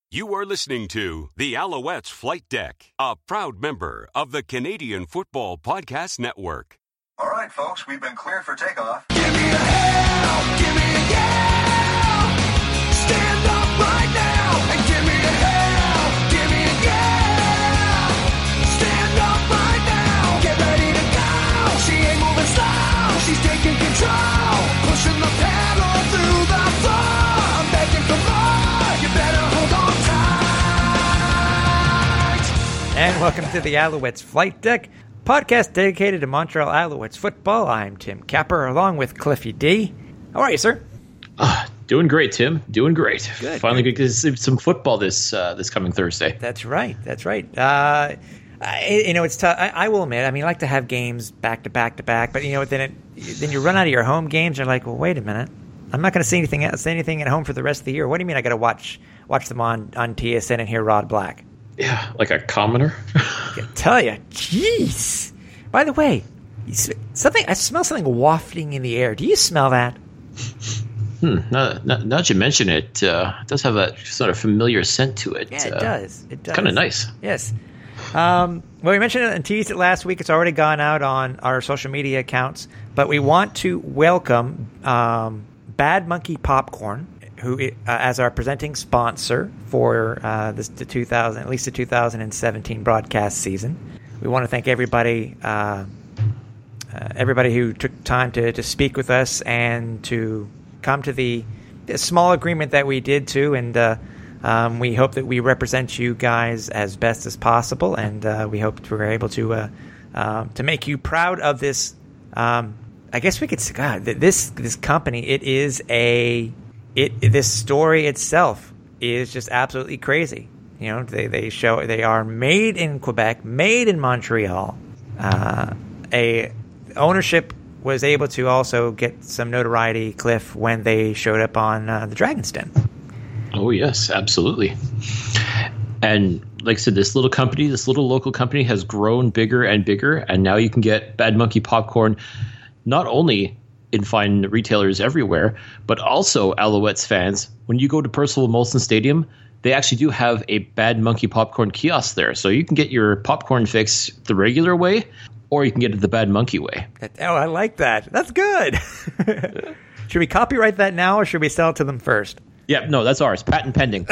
You are listening to the Alouettes Flight Deck, a proud member of the Canadian Football Podcast Network. All right, folks, we've been cleared for takeoff. Give me a hell, give me a yeah. Stand up right now and give me a hell, give me a yeah. Stand up right now, get ready to go. She ain't moving slow, she's taking control, pushing the pedal through the floor. I'm begging for more, you better hold on tight. And welcome to the Alouettes Flight Deck, podcast dedicated to Montreal Alouettes football. I'm Tim Capper, along with Cliffy D. How are you, sir? Doing great, Tim. Doing great. Good. Finally get to see some football this coming Thursday. That's right. That's right. It's tough. I will admit. I mean, I like to have games back to back to back, but then you run out of your home games. You're like, well, wait a minute. I'm not going to see anything at home for the rest of the year. What do you mean? I got to watch them on TSN and hear Rod Black? Yeah, like a commoner. I can tell you, jeez. By the way, I smell something wafting in the air. Do you smell that? Now that you mention it, it does have a sort of familiar scent to it. Yeah, it does. It does. Kind of nice. Yes. Well, we mentioned it and teased it last week. It's already gone out on our social media accounts. But we want to welcome Bad Monkey Popcorn, who as our presenting sponsor for the 2017 broadcast season. We want to thank everybody who took time to speak with us and to come to the small agreement that we did too. And we hope that we represent you guys as best as possible. And we hope we're able to make you proud of this. I guess we could say, God, this company. This story itself is just absolutely crazy. They are made in Quebec, made in Montreal. Ownership was able to also get some notoriety, Cliff, when they showed up on the Dragon's Den. Oh yes, absolutely. And like I said, this little local company has grown bigger and bigger, and now you can get Bad Monkey Popcorn not only in fine retailers everywhere, but also Alouettes fans. When you go to Percival Molson Stadium, they actually do have a Bad Monkey Popcorn kiosk there. So you can get your popcorn fix the regular way, or you can get it the Bad Monkey way. Oh, I like that. That's good. Should we copyright that now, or should we sell it to them first? Yeah, no, that's ours. Patent pending.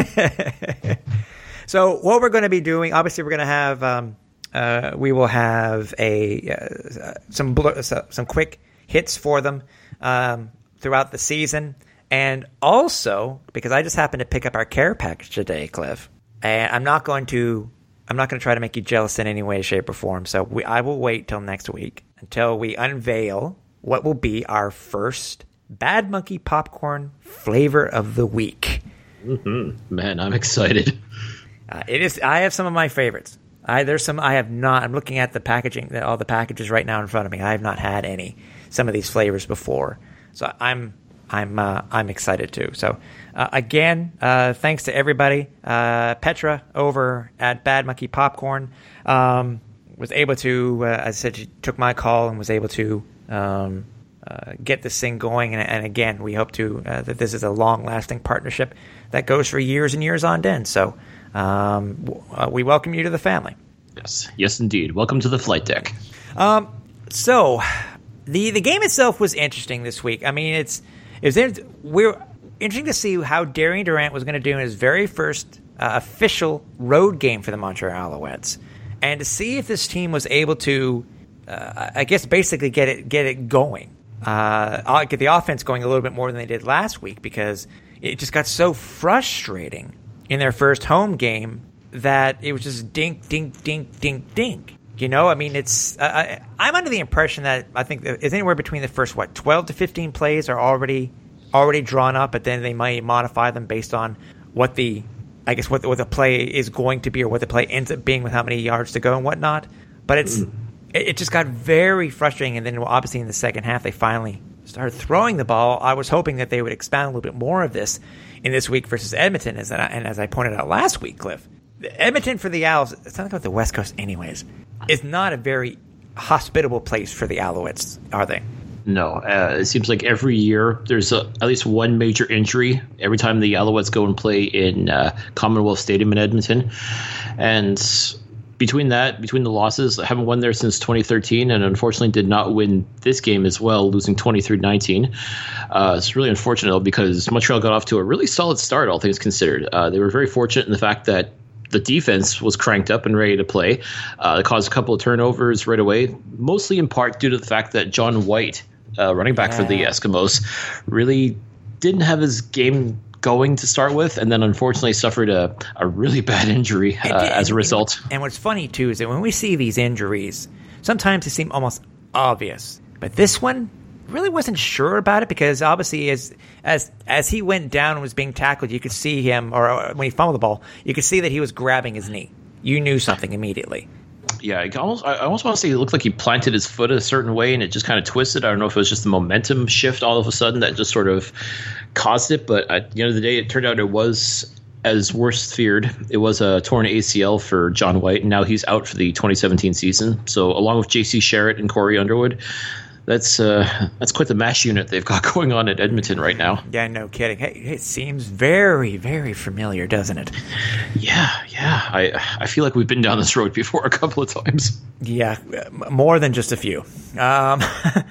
So what we're going to be doing, obviously we're going to have, we will have some quick hits for them throughout the season. And also, because I just happened to pick up our care package today, Cliff, and I'm not going to try to make you jealous in any way, shape, or form. So I will wait till next week until we unveil what will be our first Bad Monkey Popcorn flavor of the week. Mm-hmm. Man, I'm excited. It is. I have some of my favorites. There's some I have not. I'm looking at the packaging, all the packages right now in front of me. I have not had some of these flavors before, so I'm excited too. So again, thanks to everybody. Petra over at Bad Monkey Popcorn was able to, as I said, she took my call and was able to get this thing going. And again, we hope to that this is a long-lasting partnership that goes for years and years on end. So we welcome you to the family. Yes, indeed. Welcome to the flight deck. So the game itself was interesting this week. I mean, we're interesting to see how Darian Durant was going to do in his very first official road game for the Montreal Alouettes, and to see if this team was able to, I guess, basically get it going. Get the offense going a little bit more than they did last week, because it just got so frustrating in their first home game that it was just dink, dink, dink, dink, dink. I mean, it's. I'm under the impression that I think it's anywhere between the first 12 to 15 plays are already drawn up, but then they might modify them based on what the play is going to be, or what the play ends up being with how many yards to go and whatnot. But it just got very frustrating, and then obviously in the second half they finally started throwing the ball. I was hoping that they would expand a little bit more of this in this week versus Edmonton, and as I pointed out last week, Cliff, Edmonton for the Owls, it's not about the West Coast anyways, is not a very hospitable place for the Alouettes, are they? No. It seems like every year there's at least one major injury every time the Alouettes go and play in Commonwealth Stadium in Edmonton. And between the losses, I haven't won there since 2013, and unfortunately did not win this game as well, losing 23-19. It's really unfortunate, though, because Montreal got off to a really solid start, all things considered. They were very fortunate in the fact that the defense was cranked up and ready to play. It caused a couple of turnovers right away, mostly in part due to the fact that John White, running back for the Eskimos, really didn't have his game going to start with, and then unfortunately suffered a really bad injury as a result. And what's funny, too, is that when we see these injuries, sometimes they seem almost obvious. But this one really wasn't sure about it, because obviously as he went down and was being tackled, you could see him, or when he fumbled the ball, you could see that he was grabbing his knee. You knew something immediately. Yeah, I almost want to say it looked like he planted his foot a certain way and it just kind of twisted. I don't know if it was just the momentum shift all of a sudden that just sort of caused it. But at the end of the day, it turned out it was as worst feared. It was a torn ACL for John White, and now he's out for the 2017 season. So along with J.C. Sherritt and Corey Underwood, that's quite the mash unit they've got going on at Edmonton right now. Yeah, no kidding. Hey, it seems very, very familiar, doesn't it? Yeah. I feel like we've been down this road before a couple of times. Yeah, more than just a few. I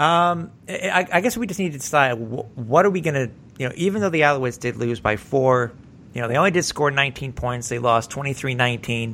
guess we just need to decide, what are we going to, even though the Alouettes did lose by 4, they only did score 19 points. They lost 23-19.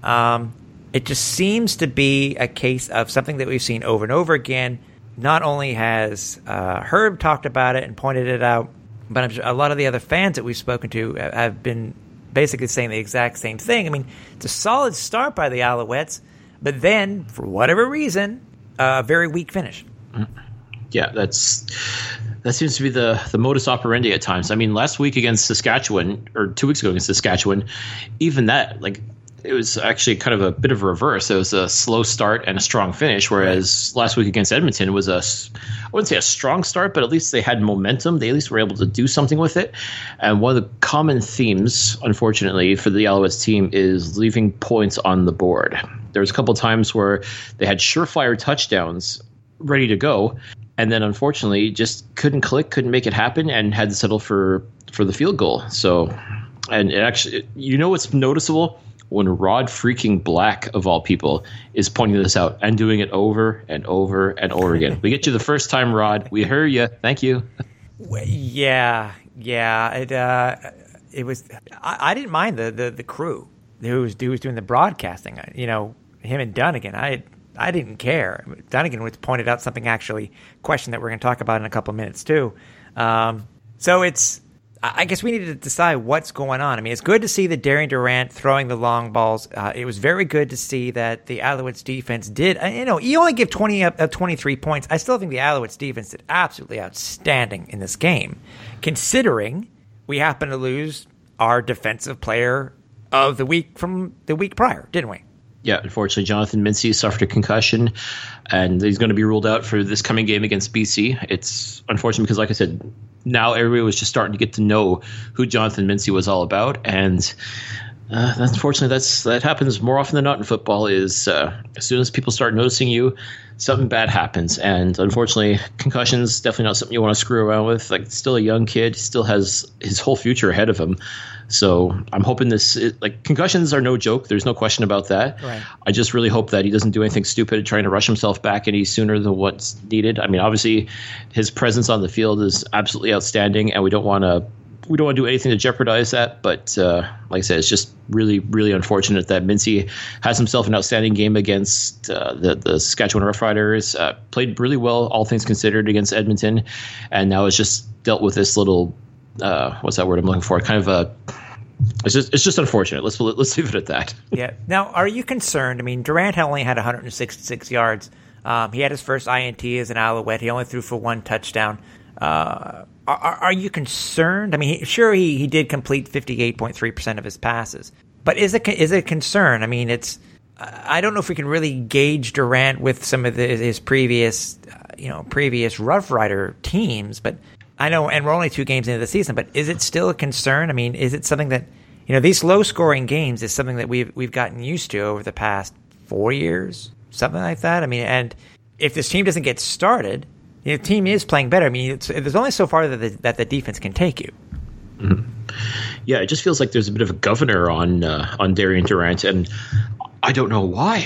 It just seems to be a case of something that we've seen over and over again. Not only has Herb talked about it and pointed it out, but I'm sure a lot of the other fans that we've spoken to have been basically saying the exact same thing. I mean, it's a solid start by the Alouettes, but then, for whatever reason, a very weak finish. Yeah, that seems to be the modus operandi at times. I mean, last week against Saskatchewan, or 2 weeks ago against Saskatchewan, even that, it was actually kind of a bit of a reverse. It was a slow start and a strong finish, whereas last week against Edmonton was I wouldn't say a strong start, but at least they had momentum. They at least were able to do something with it. And one of the common themes, unfortunately, for the Alouettes team is leaving points on the board. There was a couple of times where they had surefire touchdowns ready to go, and then unfortunately just couldn't make it happen, and had to settle for the field goal. So, and it actually, what's noticeable? When Rod freaking Black, of all people, is pointing this out and doing it over and over and over again. We get you the first time, Rod. We heard you. Thank you. Yeah. It was. I didn't mind the crew who was doing the broadcasting. Him and Dunnigan. I didn't care. Dunnigan was pointed out something, actually, question that we're going to talk about in a couple of minutes too. So it's. I guess we need to decide what's going on. I mean, it's good to see that Darian Durant throwing the long balls. It was very good to see that the Alouettes defense did. You only give 23 points. I still think the Alouettes defense did absolutely outstanding in this game, considering we happen to lose our defensive player of the week from the week prior, didn't we? Yeah, unfortunately, Jonathan Mincy suffered a concussion, and he's going to be ruled out for this coming game against BC. It's unfortunate because, like I said, now everybody was just starting to get to know who Jonathan Mincy was all about, and unfortunately, that happens more often than not in football. Is as soon as people start noticing you, something bad happens, and unfortunately, concussions definitely not something you want to screw around with. Still a young kid, still has his whole future ahead of him. So I'm hoping concussions are no joke. There's no question about that. Right. I just really hope that he doesn't do anything stupid trying to rush himself back any sooner than what's needed. I mean, obviously, his presence on the field is absolutely outstanding, and we don't want to do anything to jeopardize that. But like I said, it's just really, really unfortunate that Mincy has himself an outstanding game against the Saskatchewan Roughriders. Played really well, all things considered, against Edmonton, and now has just dealt with this little what's that word I'm looking for? Kind of it's just unfortunate. Let's leave it at that. Yeah. Now, are you concerned? I mean, Durant only had 166 yards. He had his first INT as an Alouette. He only threw for 1 touchdown. Are you concerned? I mean, he did complete 58.3% of his passes, but is it a concern? I mean, I don't know if we can really gauge Durant with some of his previous Rough Rider teams, but I know, and we're only 2 games into the season, but is it still a concern? I mean, is it something that, these low-scoring games is something that we've gotten used to over the past 4 years, something like that? I mean, and if this team doesn't get started, the team is playing better. I mean, there's only so far that the defense can take you. Mm-hmm. Yeah, it just feels like there's a bit of a governor on Darian Durant, and I don't know why.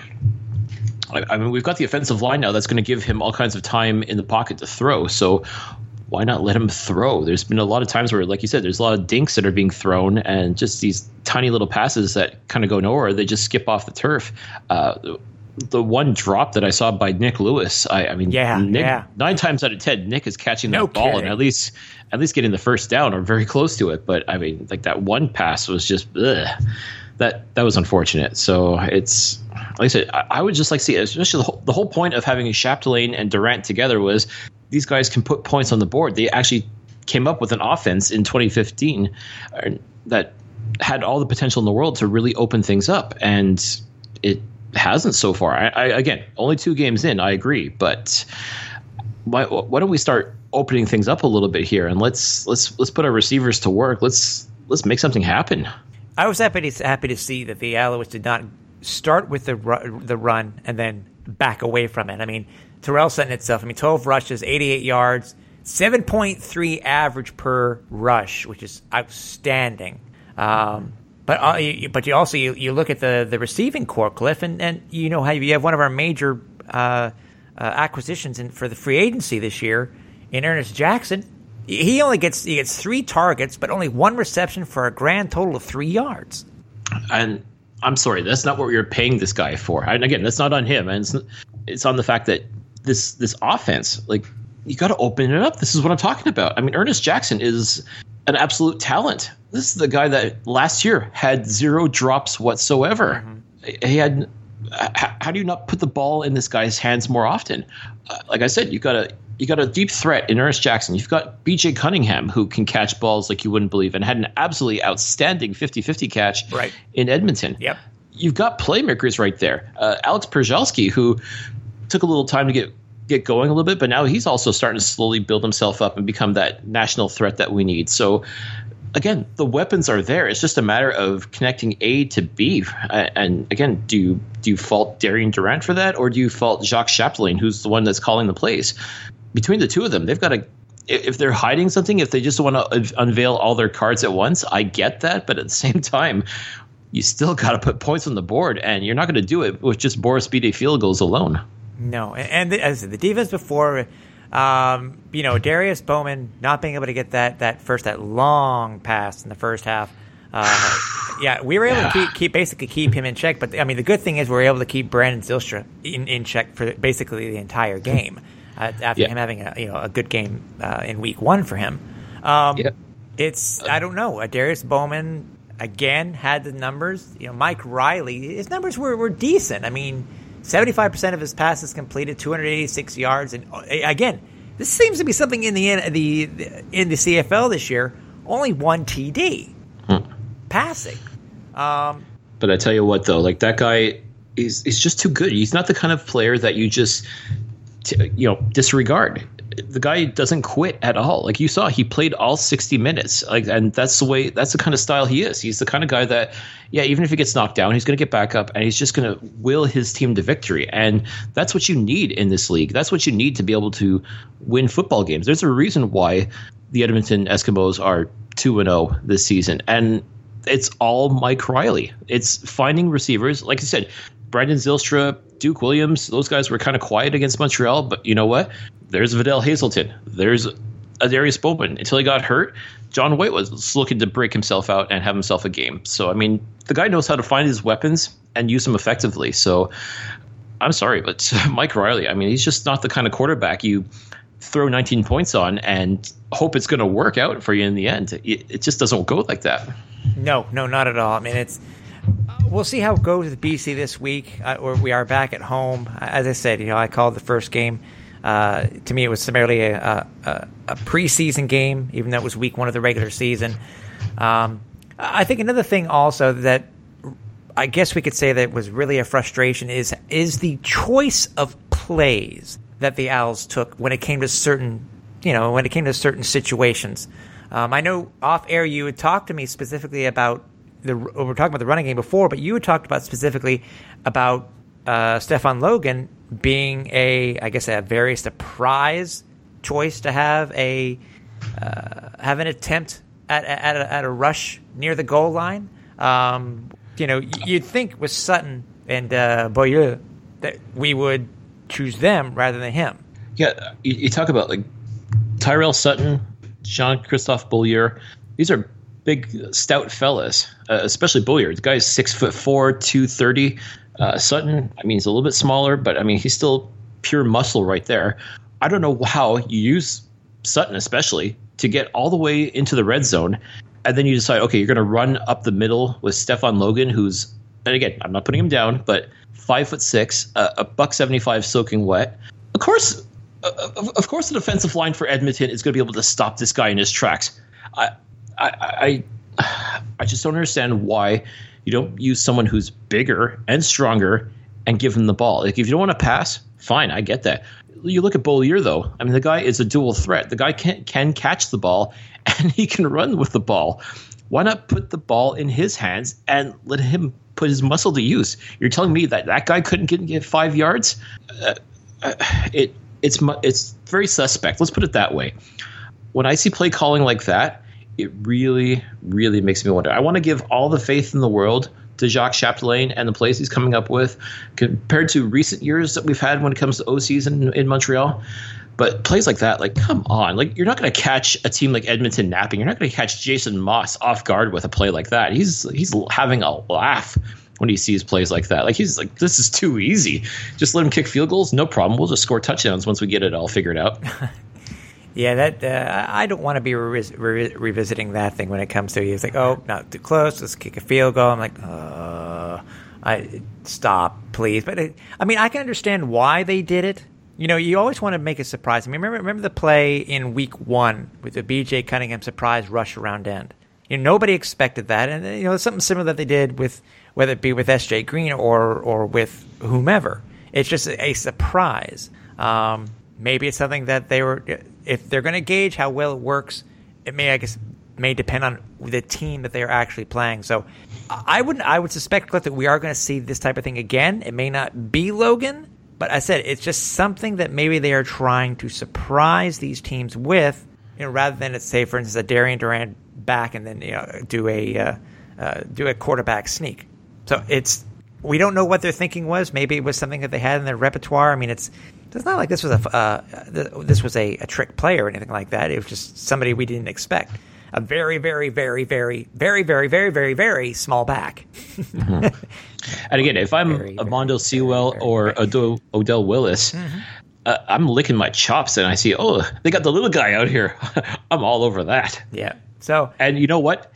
I mean, we've got the offensive line now that's going to give him all kinds of time in the pocket to throw. So why not let him throw? There's been a lot of times where, like you said, there's a lot of dinks that are being thrown, and just these tiny little passes that kind of go nowhere. They just skip off the turf. The one drop that I saw by Nick Lewis, I mean, Nick, 9 times out of 10, Nick is catching that ball and at least getting the first down or very close to it. But I mean, like that one pass was just that was unfortunate. So it's like I said, I would just like to see, especially the whole point of having Chapdelaine and Durant together was these guys can put points on the board. They actually came up with an offense in 2015 that had all the potential in the world to really open things up, and it hasn't so far. I again, only 2 games in, I agree, but why don't we start opening things up a little bit here, and let's put our receivers to work. Let's make something happen. I was happy to see that the Alouettes did not start with the run and then back away from it. I mean, Terrell Sutton itself, 12 rushes, 88 yards, 7.3 average per rush, which is outstanding. But you also look at the receiving core, Cliff, and you know how you have one of our major acquisitions for the free agency this year in Ernest Jackson. He gets 3 targets, but only 1 reception for a grand total of 3 yards. And I'm sorry, that's not what we were paying this guy for. And again, that's not on him, and it's on the fact that this offense, like, you got to open it up. This is what I'm talking about. I mean, Ernest Jackson is an absolute talent. This is the guy that last year had 0 drops whatsoever. Mm-hmm. He had. How do you not put the ball in this guy's hands more often? Like I said, you got a deep threat in Ernest Jackson. You've got B.J. Cunningham, who can catch balls like you wouldn't believe, and had an absolutely outstanding 50-50 catch in Edmonton. Yep. You've got playmakers right there. Alex Perjalski, who took a little time to get going a little bit, but now he's also starting to slowly build himself up and become that national threat that we need. So, again, the weapons are there. It's just a matter of connecting A to B. And again, do you fault Darian Durant for that, or do you fault Jacques Chapdelaine, who's the one that's calling the plays? Between the two of them, they've got to. If they're hiding something, if they just want to unveil all their cards at once, I get that. But at the same time, you still got to put points on the board, and you're not going to do it with just Boris Bede field goals alone. No, and as the defense before, Darius Bowman not being able to get that long pass in the first half. We were able to keep him in check. But I mean, the good thing is we were able to keep Brandon Zylstra in check for basically the entire game after him having a good game in week 1 for him. It's I don't know. Darius Bowman again had the numbers. Mike Riley, his numbers were decent. I mean, 75% of his passes completed, 286 yards, and again, this seems to be something in the CFL this year. Only 1 TD passing. But I tell you what, though, like, that guy is just too good. He's not the kind of player that you just disregard. The guy doesn't quit at all. Like you saw, he played all 60 minutes. And that's the kind of style he is. He's the kind of guy that, even if he gets knocked down, he's going to get back up and he's just going to will his team to victory. And that's what you need in this league. That's what you need to be able to win football games. There's a reason why the Edmonton Eskimos are 2-0 this season. And it's all Mike Riley. It's finding receivers. Like I said, Brandon Zylstra, Duke Williams, those guys were kind of quiet against Montreal, but you know what? There's Vidal Hazelton. There's Darius Bowman. Until he got hurt, John White was looking to break himself out and have himself a game. So, I mean, the guy knows how to find his weapons and use them effectively. So, I'm sorry, but Mike Riley, I mean, he's just not the kind of quarterback you throw 19 points on and hope it's going to work out for you in the end. It just doesn't go like that. No, not at all. I mean, we'll see how it goes with BC this week. We are back at home. As I said, I called the first game. To me, it was summarily a preseason game, even though it was week 1 of the regular season. I think another thing also that I guess we could say that was really a frustration is the choice of plays that the Owls took when it came to certain situations. I know off air you had talked to me specifically about we were talking about the running game before, but you had talked about specifically about Stefan Logan being a very surprise choice to have an attempt at a rush near the goal line. You'd think with Sutton and Beaulieu that we would choose them rather than him. Yeah, you talk about like Tyrell Sutton, Jean-Christophe Beaulieu. These are big, stout fellas, especially Beaulieu. The guy's 6'4", 230. Sutton, I mean, he's a little bit smaller, but I mean, he's still pure muscle right there. I don't know how you use Sutton, especially, to get all the way into the red zone, and then you decide, okay, you're going to run up the middle with Stefan Logan, who's, and again, I'm not putting him down, but 5'6", a $175 soaking wet. Of course, the defensive line for Edmonton is going to be able to stop this guy in his tracks. I just don't understand why you don't use someone who's bigger and stronger and give him the ball. Like, if you don't want to pass, fine, I get that. You look at Beaulieu, though. I mean, the guy is a dual threat. The guy can catch the ball, and he can run with the ball. Why not put the ball in his hands and let him put his muscle to use? You're telling me that guy couldn't get 5 yards? It's very suspect. Let's put it that way. When I see play calling like that, it really, really makes me wonder. I want to give all the faith in the world to Jacques Chapdelaine and the plays he's coming up with compared to recent years that we've had when it comes to OCs in Montreal. But plays like that, like, come on. Like, you're not going to catch a team like Edmonton napping. You're not going to catch Jason Moss off guard with a play like that. He's having a laugh when he sees plays like that. Like, he's like, this is too easy. Just let him kick field goals. No problem. We'll just score touchdowns once we get it all figured out. Yeah, that I don't want to be revisiting that thing when it comes to it's like, oh, not too close, let's kick a field goal. I'm like, stop, please. But I can understand why they did it. You always want to make a surprise. I mean, remember the play in week 1 with the B.J. Cunningham surprise rush around end. Nobody expected that, and it's something similar that they did with whether it be with S.J. Green or with whomever. It's just a surprise. Maybe it's something that they were. If they're going to gauge how well it works, it may depend on the team that they are actually playing. So I would suspect, Cliff, that we are going to see this type of thing again. It may not be Logan, but I said it's just something that maybe they are trying to surprise these teams with, rather than, let's say, for instance, a Darian Durant back and then do a quarterback sneak. So we don't know what their thinking was. Maybe it was something that they had in their repertoire. I mean, it's not like this was a trick play or anything like that. It was just somebody we didn't expect. A very, very, very, very, very, very, very, very, very small back. Mm-hmm. And again, if I'm Mondo Sewell or Odell Willis, I'm licking my chops and I see, they got the little guy out here. I'm all over that. Yeah. So, and you know what?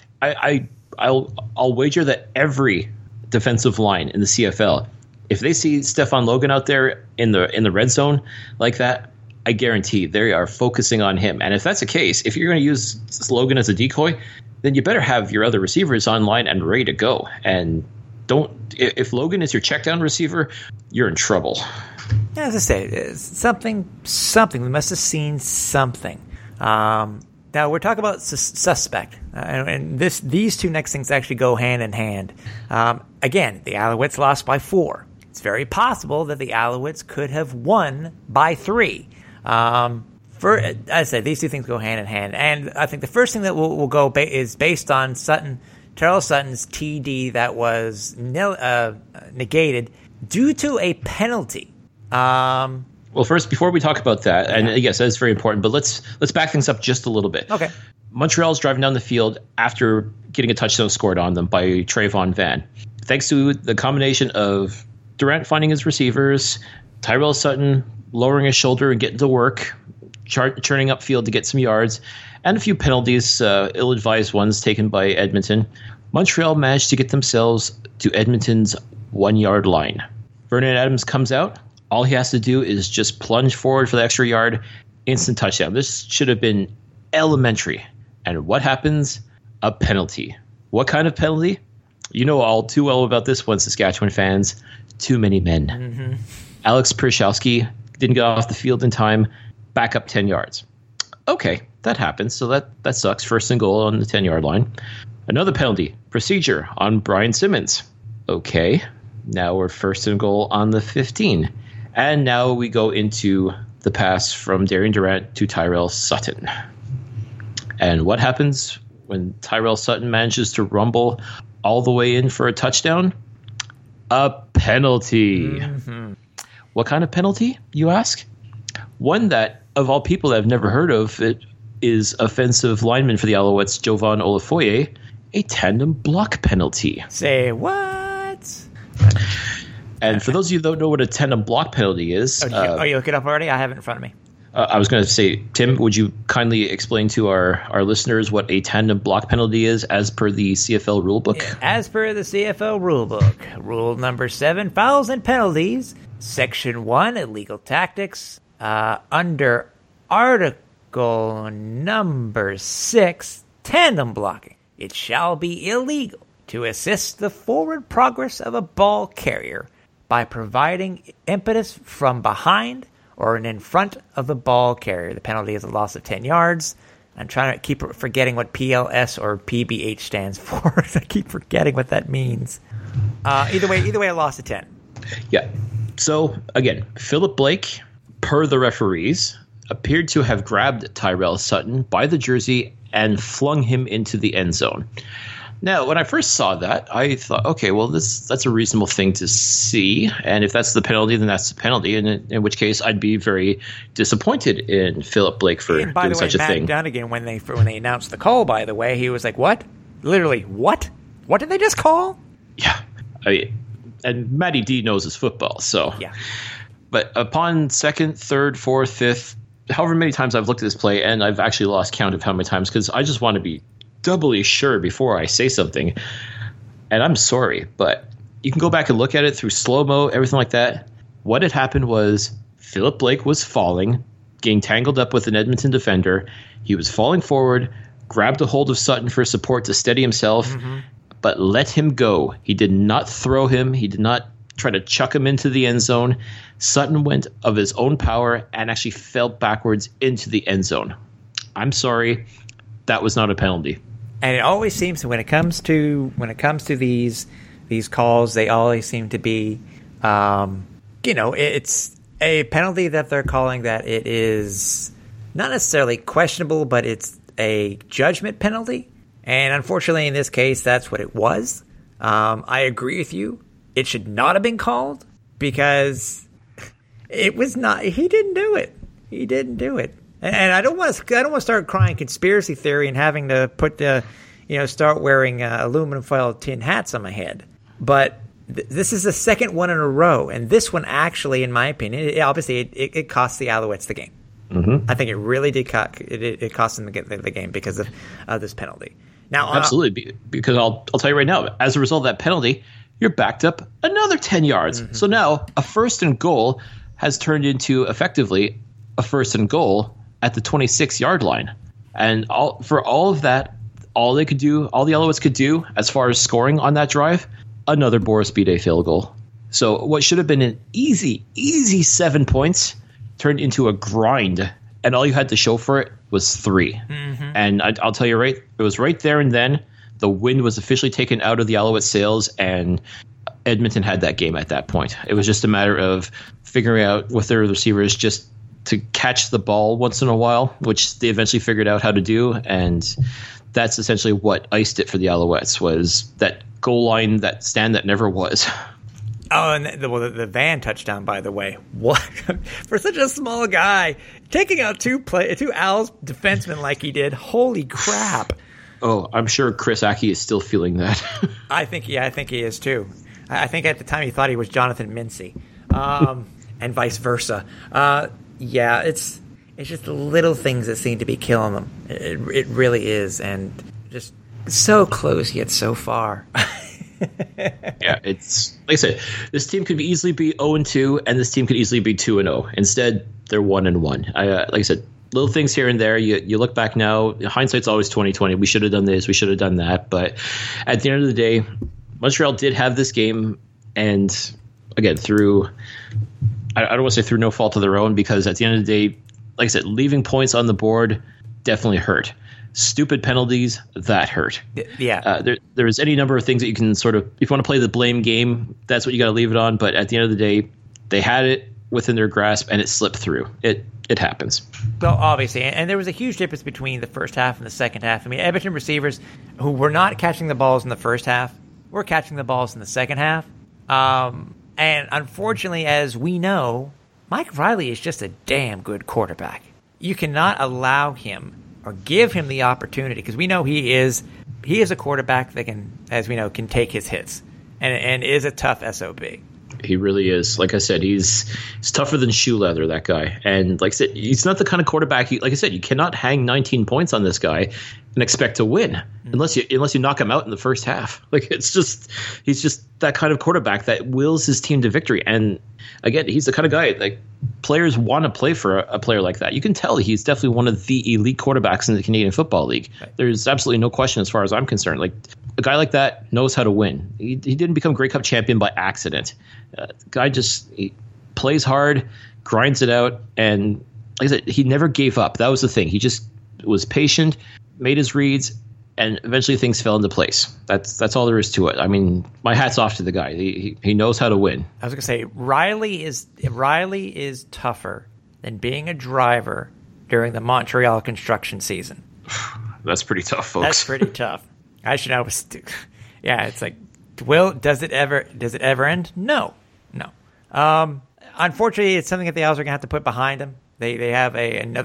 I'll wager that every defensive line in the CFL, if they see Stefan Logan out there in the red zone like that, I guarantee they are focusing on him. And if that's the case, if you're going to use Logan as a decoy, then you better have your other receivers online and ready to go. And if Logan is your check down receiver, you're in trouble. Yeah, as I say, something. We must have seen something. Now we're talking about suspect, and these two next things actually go hand in hand. Again, the Alouettes lost by 4. It's very possible that the Alouettes could have won by 3. As I said, these two things go hand in hand, and I think the first thing that will go is based on Tyrell Sutton's TD that was negated due to a penalty. Well, first, before we talk about that, and yes, that's very important, but let's back things up just a little bit. Okay. Montreal's driving down the field after getting a touchdown scored on them by Trayvon Van. Thanks to the combination of Durant finding his receivers, Tyrell Sutton lowering his shoulder and getting to work, churning upfield to get some yards, and a few penalties, ill-advised ones taken by Edmonton, Montreal managed to get themselves to Edmonton's 1-yard line. Vernon Adams comes out. All he has to do is just plunge forward for the extra yard, instant touchdown. This should have been elementary. And what happens? A penalty. What kind of penalty? You know all too well about this one, Saskatchewan fans. Too many men. Mm-hmm. Alex Pershowski didn't get off the field in time. Back up 10 yards. Okay, that happens. So that sucks. First and goal on the 10-yard line. Another penalty. Procedure on Brian Simmons. Okay. Now we're first and goal on the 15. And now we go into the pass from Darian Durant to Tyrell Sutton. And what happens when Tyrell Sutton manages to rumble all the way in for a touchdown? A penalty. Mm-hmm. What kind of penalty, you ask? One that, of all people that I've never heard of, it is offensive lineman for the Alouettes, Jovan Olafoye, a tandem block penalty. Say what? And for those of you who don't know what a tandem block penalty is... you look it up already? I have it in front of me. I was going to say, Tim, would you kindly explain to our listeners what a tandem block penalty is as per the CFL rulebook? Yeah, as per the CFL rulebook, rule number 7, fouls and penalties, section 1, illegal tactics, under article number 6, tandem blocking. It shall be illegal to assist the forward progress of a ball carrier by providing impetus from behind or in front of the ball carrier. The penalty is a loss of 10 yards. I'm trying to keep forgetting what PLS or PBH stands for. I keep forgetting what that means. Either way, a loss of 10. Yeah. So, again, Philip Blake, per the referees, appeared to have grabbed Tyrell Sutton by the jersey and flung him into the end zone. Now, when I first saw that, I thought, okay, well, that's a reasonable thing to see. And if that's the penalty, then that's the penalty. And in which case, I'd be very disappointed in Philip Blake for doing such a thing. Matt Dunnigan, when they announced the call, by the way, he was like, what? Literally, what? What did they just call? Yeah. And Matty D knows his football, so. Yeah. But upon second, third, fourth, fifth, however many times I've looked at this play, and I've actually lost count of how many times, because I just want to be doubly sure before I say something. And I'm sorry, but you can go back and look at it through slow-mo, everything like that. What had happened was Philip Blake was falling, getting tangled up with an Edmonton defender. He was falling forward, grabbed a hold of Sutton for support to steady himself, but let him go. He did not throw him. He did not try to chuck him into the end zone. Sutton went of his own power and actually fell backwards into the end zone. I'm sorry. That was not a penalty. And it always seems when it comes to these calls, they always seem to be, it's a penalty that they're calling that it is not necessarily questionable, but it's a judgment penalty. And unfortunately, in this case, that's what it was. I agree with you. It should not have been called because it was not. He didn't do it. He didn't do it. And I don't want to start crying conspiracy theory and having to start wearing aluminum foil tin hats on my head. But this is the second one in a row, and this one actually, in my opinion, it cost the Alouettes the game. Mm-hmm. I think it really did. It cost them the game because of this penalty. Now, absolutely, because I'll tell you right now, as a result of that penalty, you're backed up another 10 yards. Mm-hmm. So now a first and goal has turned into effectively a first and goal at the 26-yard line. And for all of that, all the Alouettes could do as far as scoring on that drive, another Boris Bede field goal. So what should have been an easy 7 points turned into a grind, and all you had to show for it was 3. Mm-hmm. And I'll tell you it was right there and then. The wind was officially taken out of the Alouette sails, and Edmonton had that game at that point. It was just a matter of figuring out with their receivers just to catch the ball once in a while, which they eventually figured out how to do, and that's essentially what iced it for the Alouettes, was that goal line, that stand that never was. Oh, and the Van touchdown, by the way. What? For such a small guy, taking out two Owls defensemen like he did, holy crap. Oh, I'm sure Chris Aki is still feeling that. I think he is too. I think at the time he thought he was Jonathan Mincy, and vice versa. Yeah, it's just the little things that seem to be killing them. It really is, and just so close yet so far. Yeah, it's like I said, this team could easily be 0-2, and this team could easily be 2-0. Instead, they're 1-1. Like I said, little things here and there. You look back now. Hindsight's always 20/20. We should have done this. We should have done that. But at the end of the day, Montreal did have this game, and again, through I don't want to say through no fault of their own, because at the end of the day, like I said, leaving points on the board definitely hurt. stupid penalties that hurt. Yeah. There's any number of things that you can sort of, if you want to play the blame game, that's what you got to leave it on. But at the end of the day, they had it within their grasp and it slipped through. It happens. Well, obviously, and there was a huge difference between the first half and the second half. I mean, Edmonton receivers who were not catching the balls in the first half were catching the balls in the second half. And unfortunately, as we know, Mike Riley is just a damn good quarterback. You cannot allow him or give him the opportunity, because we know he is a quarterback that can, as we know, can take his hits and is a tough SOB. He really is. Like I said, he's tougher than shoe leather, that guy. And like I said, he's not the kind of quarterback. Like I said, you cannot hang 19 points on this guy and expect to win unless you knock him out in the first half. Like he's just that kind of quarterback that wills his team to victory. And again, he's the kind of guy like players want to play for a player like that. You can tell he's definitely one of the elite quarterbacks in the Canadian Football League. There's absolutely no question as far as I'm concerned. Like a guy like that knows how to win. He didn't become Grey Cup champion by accident. Guy he plays hard, grinds it out, and like I said, he never gave up. That was the thing. He just was patient, made his reads, and eventually things fell into place. That's all there is to it. I mean, my hat's off to the guy. He knows how to win. I was going to say, Riley is tougher than being a driver during the Montreal construction season. That's pretty tough, folks. That's pretty tough. I should know. Yeah, it's like, does it ever end? No. Unfortunately, it's something that the Owls are going to have to put behind them. They have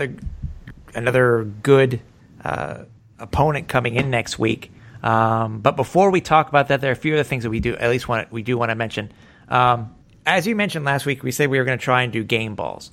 another good opponent coming in next week. But before we talk about that, there are a few other things that we do want to mention. As you mentioned last week, we said we were going to try and do game balls,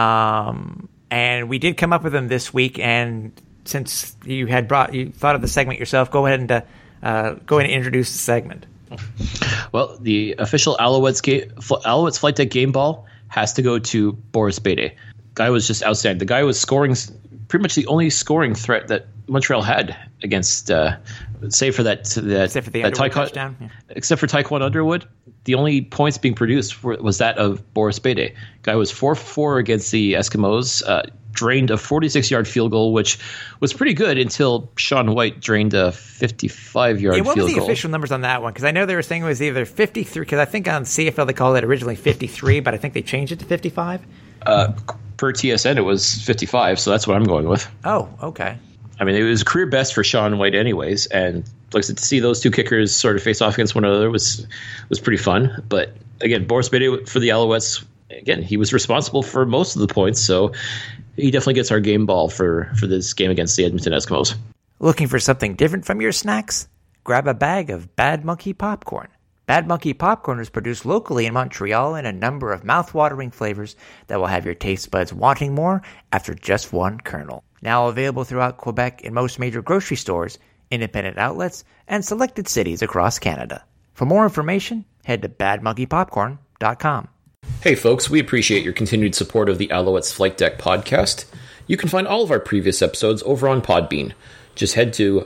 and we did come up with them this week. And since you thought of the segment yourself, go ahead and introduce the segment. Well, the official Alouettes Flight Deck game ball has to go to Boris Bede. Guy was just outstanding. The guy was scoring, pretty much the only scoring threat that Montreal had against, save for that except for the Underwood touchdown. Yeah. Except for Taekwon Underwood, the only points being produced was that of Boris Bede. Guy was 4-4 against the Eskimos. Drained a 46-yard field goal, which was pretty good until Sean White drained a 55-yard field goal. What was the official numbers on that one? Because I know they were saying it was either 53, because I think on CFL they called it originally 53, but I think they changed it to 55? Per TSN, it was 55, so that's what I'm going with. Oh, okay. I mean, it was career best for Sean White anyways, and like I said, to see those two kickers sort of face off against one another was pretty fun. But again, Boris Bede for the Alouettes, again, he was responsible for most of the points, so he definitely gets our game ball for this game against the Edmonton Eskimos. Looking for something different from your snacks? Grab a bag of Bad Monkey Popcorn. Bad Monkey Popcorn is produced locally in Montreal in a number of mouth-watering flavors that will have your taste buds wanting more after just one kernel. Now available throughout Quebec in most major grocery stores, independent outlets, and selected cities across Canada. For more information, head to badmonkeypopcorn.com. Hey folks, we appreciate your continued support of the Alouettes Flight Deck podcast. You can find all of our previous episodes over on Podbean. Just head to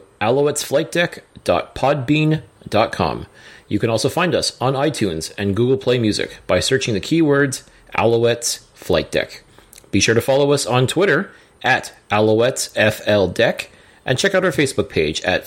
alouettesflightdeck.podbean.com. You can also find us on iTunes and Google Play Music by searching the keywords Alouettes Flight Deck. Be sure to follow us on Twitter at AlouettesFLDeck and check out our Facebook page at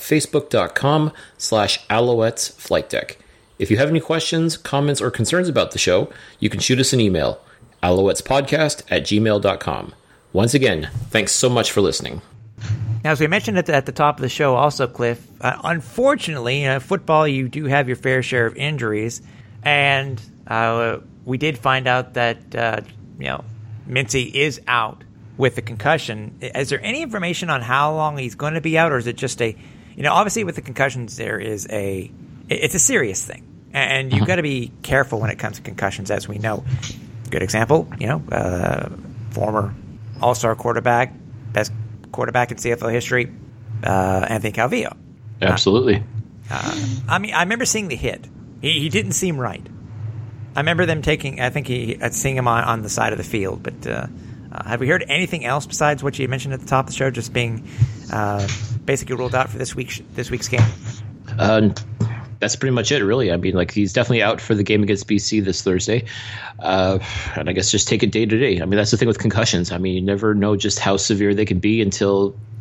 facebook.com/AlouettesFlightDeck. If you have any questions, comments, or concerns about the show, you can shoot us an email, alouettespodcast@gmail.com. Once again, thanks so much for listening. Now, as we mentioned at the top of the show also, Cliff, unfortunately, football, you do have your fair share of injuries, and we did find out that, Mincy is out with the concussion. Is there any information on how long he's going to be out, or is it just obviously with the concussions, it's a serious thing. And you've got to be careful when it comes to concussions, as we know. Good example, former all-star quarterback, best quarterback in CFL history, Anthony Calvillo. Absolutely. I remember seeing the hit. He didn't seem right. I remember them seeing him on the side of the field. But have we heard anything else besides what you mentioned at the top of the show, just being basically ruled out for this week's game? That's pretty much it, really. I mean, he's definitely out for the game against BC this Thursday. And I guess just take it day to day. I mean, that's the thing with concussions. I mean, you never know just how severe they can be until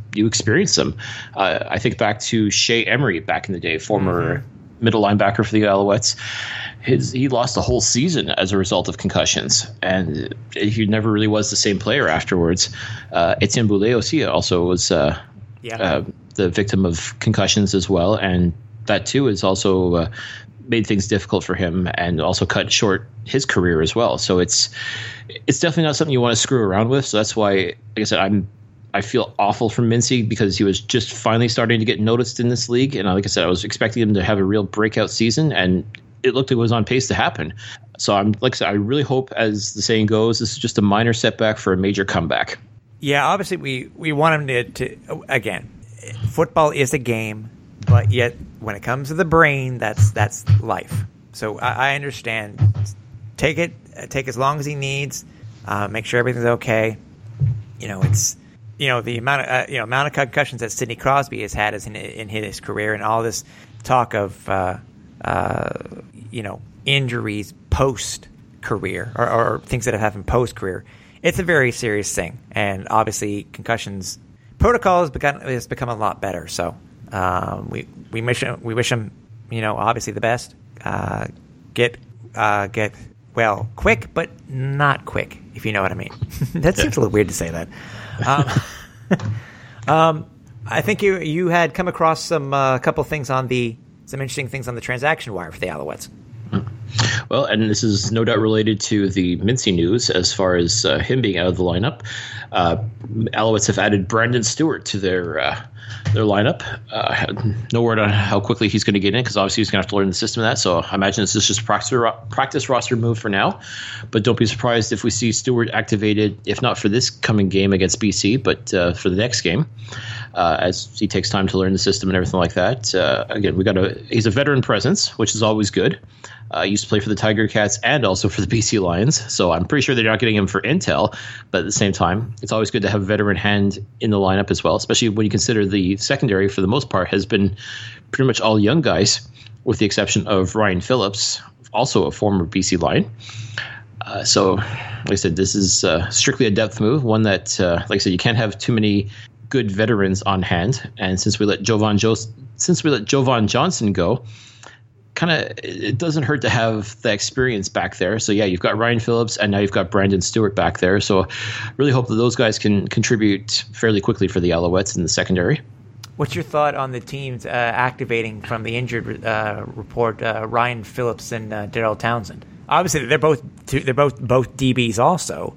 you experience them. I think back to Shea Emery back in the day, former middle linebacker for the Alouettes. He lost a whole season as a result of concussions, and he never really was the same player afterwards. Etienne Boulay also was the victim of concussions as well, and that too has also made things difficult for him and also cut short his career as well. So it's definitely not something you want to screw around with. So that's why, like I said, I feel awful for Mincy because he was just finally starting to get noticed in this league. And like I said, I was expecting him to have a real breakout season, and it looked like it was on pace to happen. So I really hope, as the saying goes, this is just a minor setback for a major comeback. Yeah, obviously we want him to again, football is a game, but yet when it comes to the brain, that's life. So I understand. Take as long as he needs. Make sure everything's okay. It's the amount of concussions that Sidney Crosby has had in his career, and all this talk of injuries post career or things that have happened post career. It's a very serious thing, and obviously concussions protocol has become a lot better. So we wish him obviously the best. Get well quick, but not quick, if you know what I mean. That seems a little weird to say that. I think you had come across some couple things some interesting things on the transaction wire for the Alouettes. Well, and this is no doubt related to the Mincy news as far as him being out of the lineup. Alouettes have added Brandon Stewart to their lineup. No word on how quickly he's going to get in, because obviously he's going to have to learn the system of that. So I imagine this is just a practice roster move for now. But don't be surprised if we see Stewart activated, if not for this coming game against BC, but for the next game, as he takes time to learn the system and everything like that. Again, he's a veteran presence, which is always good. Used to play for the Tiger Cats and also for the BC Lions, so I'm pretty sure they're not getting him for intel, but at the same time, it's always good to have a veteran hand in the lineup as well, especially when you consider the secondary, for the most part, has been pretty much all young guys, with the exception of Ryan Phillips, also a former BC Lion. So, like I said, this is strictly a depth move, one that, like I said, you can't have too many good veterans on hand, and since we let Jovan Johnson go, it doesn't hurt to have the experience back there. So yeah, you've got Ryan Phillips, and now you've got Brandon Stewart back there. So really hope that those guys can contribute fairly quickly for the Alouettes in the secondary. What's your thought on the teams activating from the injured report Ryan Phillips and Darrell Townsend? Obviously, they're both DBs also.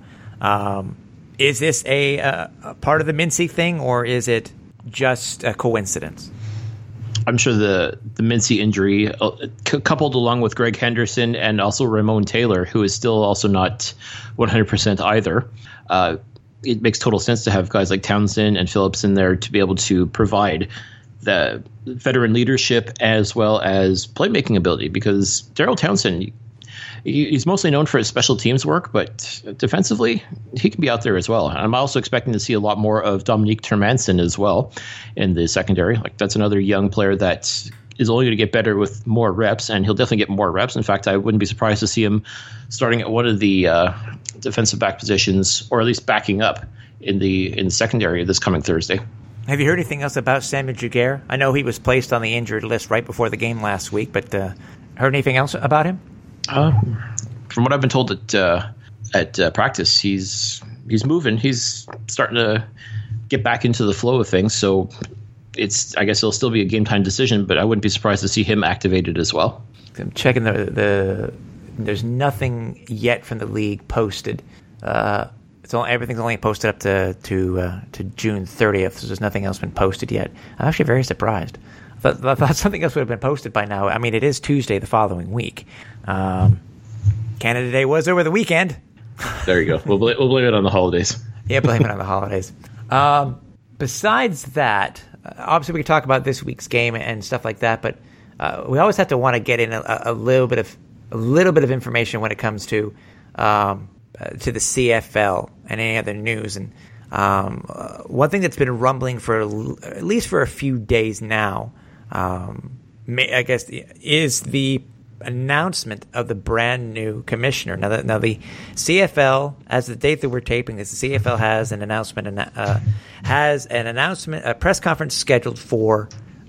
Is this a part of the Mincy thing, or is it just a coincidence? I'm sure the Mincy injury, coupled along with Greg Henderson and also Ramon Taylor, who is still also not 100% either, it makes total sense to have guys like Townsend and Phillips in there to be able to provide the veteran leadership as well as playmaking ability, because Darrell Townsend, he's mostly known for his special teams work, but defensively, he can be out there as well. I'm also expecting to see a lot more of Dominique Termanson as well in the secondary. Like, that's another young player that is only going to get better with more reps, and he'll definitely get more reps. In fact, I wouldn't be surprised to see him starting at one of the defensive back positions, or at least backing up in the secondary this coming Thursday. Have you heard anything else about Samuel Giguère? I know he was placed on the injured list right before the game last week, but heard anything else about him? From what I've been told at practice, he's moving. He's starting to get back into the flow of things. So I guess it'll still be a game time decision, but I wouldn't be surprised to see him activated as well. I'm checking there's nothing yet from the league posted. Everything's only posted up to June 30th, so there's nothing else been posted yet. I'm actually very surprised. I thought something else would have been posted by now. I mean, it is Tuesday the following week. Canada Day was over the weekend. There you go. We'll blame it on the holidays. Yeah, blame it on the holidays. Besides that, obviously we can talk about this week's game and stuff like that, but we always have to want to get in a little bit of information when it comes to the CFL and any other news. And one thing that's been rumbling at least for a few days now, I guess, is the announcement of the brand new commissioner. Now the CFL, as the date that we're taping this, the CFL has an announcement a press conference scheduled for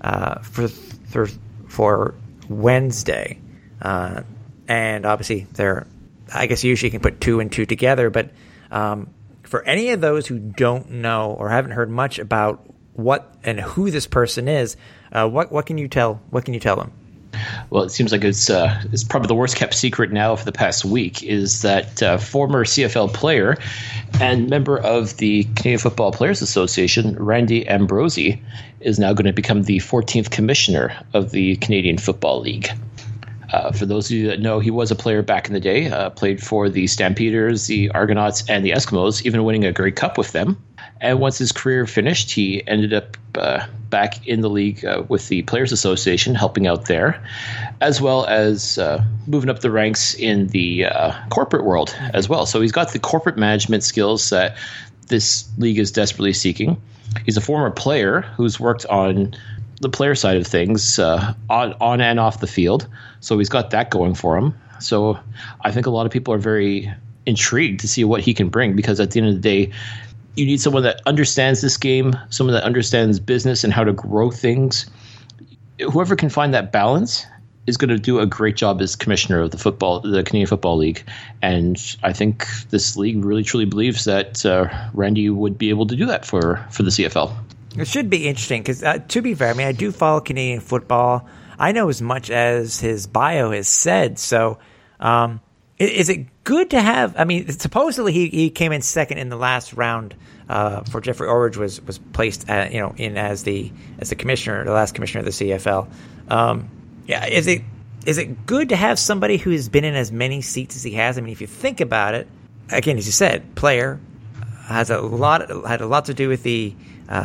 Wednesday, and obviously I guess usually you can put 2 and 2 together, but for any of those who don't know or haven't heard much about what and who this person is, what can you tell them? Well, it seems like it's probably the worst kept secret now for the past week is that former CFL player and member of the Canadian Football Players Association, Randy Ambrosie, is now going to become the 14th commissioner of the Canadian Football League. For those of you that know, he was a player back in the day, played for the Stampeders, the Argonauts, and the Eskimos, even winning a Grey Cup with them. And once his career finished, he ended up back in the league with the Players Association, helping out there, as well as moving up the ranks in the corporate world as well. So he's got the corporate management skills that this league is desperately seeking. He's a former player who's worked on the player side of things on and off the field. So he's got that going for him. So I think a lot of people are very intrigued to see what he can bring, because at the end of the day, you need someone that understands this game, someone that understands business and how to grow things. Whoever can find that balance is going to do a great job as commissioner of the Canadian Football League. And I think this league really truly believes that Randy would be able to do that for the CFL. It should be interesting because, to be fair, I mean, I do follow Canadian football. I know as much as his bio has said. So is it good to have – I mean, supposedly he came in second in the last round for Jeffrey Orridge was placed in as the commissioner, the last commissioner of the CFL. Is it good to have somebody who has been in as many seats as he has? I mean, if you think about it, again, as you said, player had a lot to do with the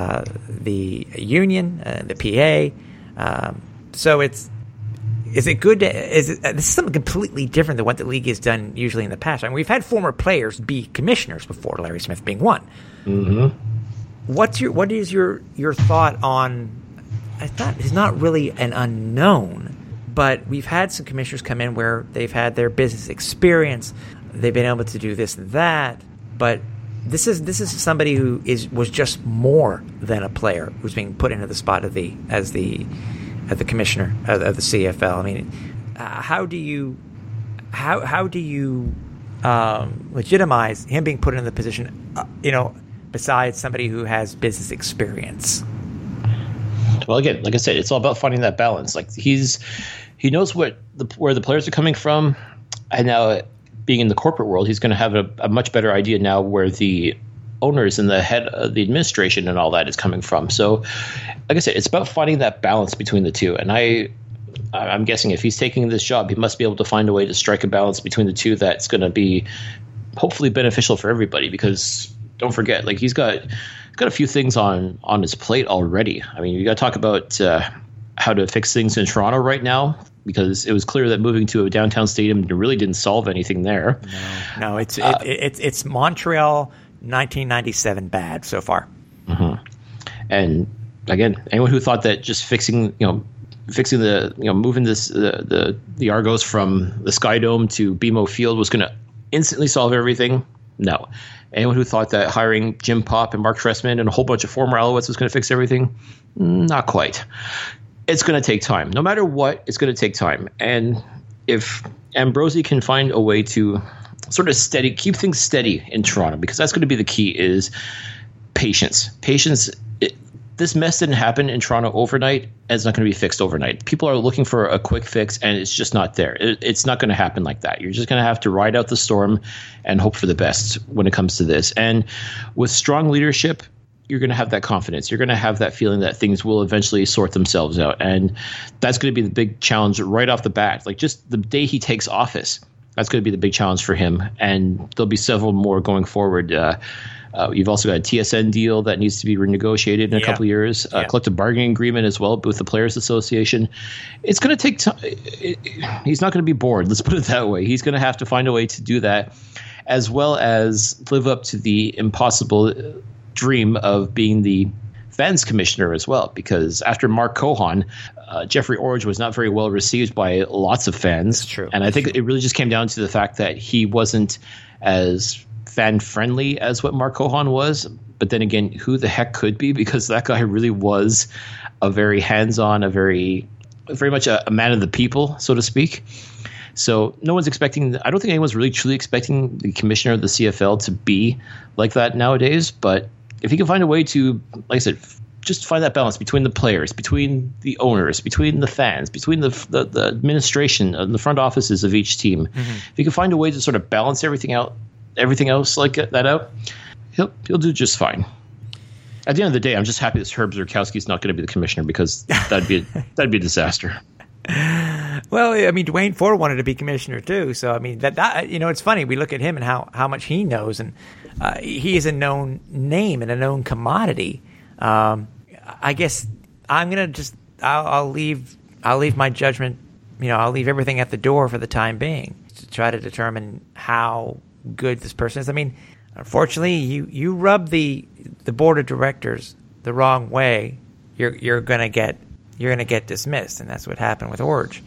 union, the PA. So is it good this is something completely different than what the league has done usually in the past. I mean, we've had former players be commissioners before, Larry Smith being one. Mm-hmm. What is your thought on? He's not really an unknown, but we've had some commissioners come in where they've had their business experience, they've been able to do this and that, but this is somebody who was just more than a player who's being put into the spot as the commissioner of the CFL. I mean, how do you legitimize him being put in the position? Besides somebody who has business experience. Well, again, like I said, it's all about finding that balance. Like he knows where the players are coming from, and now being in the corporate world, he's going to have a much better idea now where the owners and the head of the administration and all that is coming from. So, like I said, it's about finding that balance between the two. And I'm guessing if he's taking this job, he must be able to find a way to strike a balance between the two that's going to be hopefully beneficial for everybody. Because don't forget, like he's got a few things on his plate already. I mean, you got to talk about how to fix things in Toronto right now, because it was clear that moving to a downtown stadium really didn't solve anything there. No, it's Montreal 1997 bad so far. Mm-hmm. And again, anyone who thought that just moving the Argos from the Sky Dome to BMO Field was going to instantly solve everything, no. Anyone who thought that hiring Jim Popp and Mark Trestman and a whole bunch of former Alouettes was going to fix everything, not quite. It's going to take time. No matter what, it's going to take time. And if Ambrosie can find a way to sort of keep things steady in Toronto, because that's going to be the key, is patience. Patience. This mess didn't happen in Toronto overnight, and it's not going to be fixed overnight. People are looking for a quick fix, and it's just not there. It's not going to happen like that. You're just going to have to ride out the storm and hope for the best when it comes to this. And with strong leadership, you're going to have that confidence. You're going to have that feeling that things will eventually sort themselves out. And that's going to be the big challenge right off the bat. Like just the day he takes office, that's going to be the big challenge for him. And there'll be several more going forward. You've also got a TSN deal that needs to be renegotiated in a couple of years, a collective bargaining agreement as well with the Players Association. It's going to take time. He's not going to be bored. Let's put it that way. He's going to have to find a way to do that, as well as live up to the impossible dream of being the fans commissioner as well, because after Mark Cohan, Jeffrey Orridge was not very well received by lots of fans. That's true. And I think it really just came down to the fact that he wasn't as fan friendly as what Mark Cohan was. But then again, who the heck could be? Because that guy really was a very hands-on, very much a man of the people, so to speak. So no one's expecting, I don't think anyone's really truly expecting the commissioner of the CFL to be like that nowadays. But if he can find a way to, like I said, just find that balance between the players, between the owners, between the fans, between the administration and the front offices of each team, if he can find a way to sort of balance everything else like that out, he'll do just fine. At the end of the day, I'm just happy that Herb Zurkowski's not going to be the commissioner, because that'd be a disaster. Well, I mean, Dwayne Ford wanted to be commissioner too, so I mean that it's funny. We look at him and how much he knows, and he is a known name and a known commodity. I guess I'm gonna I'll leave my judgment. I'll leave everything at the door for the time being to try to determine how good this person is. I mean, unfortunately, you rub the board of directors the wrong way, you're gonna get dismissed, and that's what happened with Orge.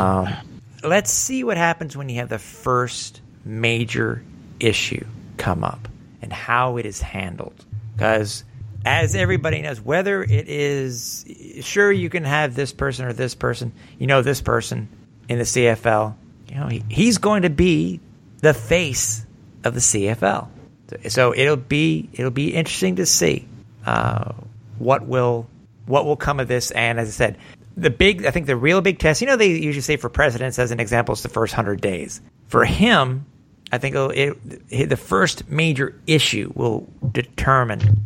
Let's see what happens when you have the first major issue come up and how it is handled. Because as everybody knows, whether it is, sure, you can have this person or this person, this person in the CFL, he's going to be the face of the CFL. So it'll be interesting to see what will come of this. And as I said, I think the real big test, they usually say for presidents, as an example, is the first 100 days. For him, I think the first major issue will determine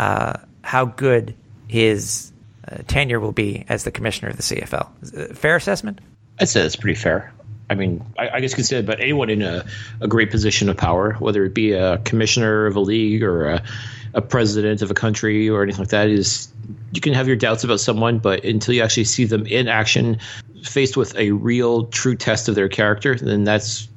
how good his tenure will be as the commissioner of the CFL. Fair assessment? I'd say that's pretty fair. I mean, I guess consider about anyone in a great position of power, whether it be a commissioner of a league or a president of a country or anything like that, is you can have your doubts about someone, but until you actually see them in action, faced with a real, true test of their character, then that's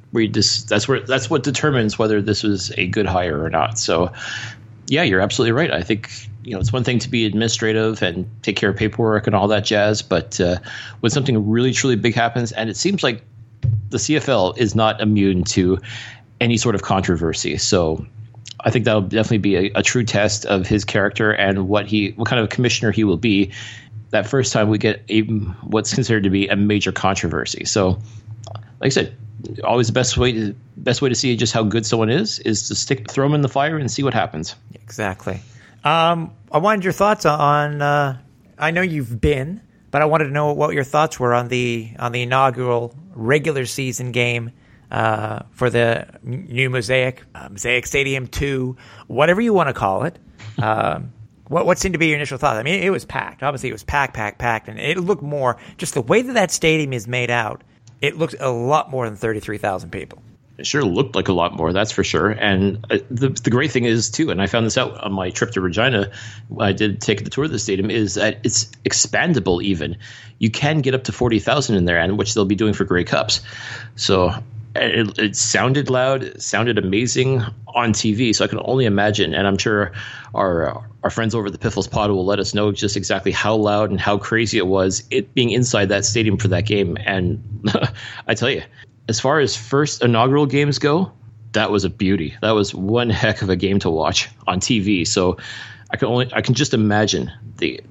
what determines whether this was a good hire or not. So, yeah, you're absolutely right. I think it's one thing to be administrative and take care of paperwork and all that jazz, but when something really, truly big happens, and it seems like the CFL is not immune to any sort of controversy, so I think that'll definitely be a true test of his character and what kind of commissioner he will be that first time we get what's considered to be a major controversy. So, like I said, always the best way to see just how good someone is to throw them in the fire and see what happens. Exactly. I wanted your thoughts on. I know you've been, but I wanted to know what your thoughts were on the inaugural regular season game for the new Mosaic Stadium 2, whatever you want to call it. What seemed to be your initial thoughts? I mean, it was packed. Obviously, it was packed, and it looked more just the way that stadium is made out. It looked a lot more than 33,000 people. It sure looked like a lot more, that's for sure. And the great thing is, too, and I found this out on my trip to Regina, I did take the tour of the stadium, is that it's expandable even. You can get up to 40,000 in there, and which they'll be doing for Grey Cups. So it sounded loud, it sounded amazing on TV, so I can only imagine, and I'm sure our friends over at the Piffles Pod will let us know just exactly how loud and how crazy it was, it being inside that stadium for that game. And I tell you, as far as first inaugural games go, that was a beauty. That was one heck of a game to watch on TV. So I can just imagine the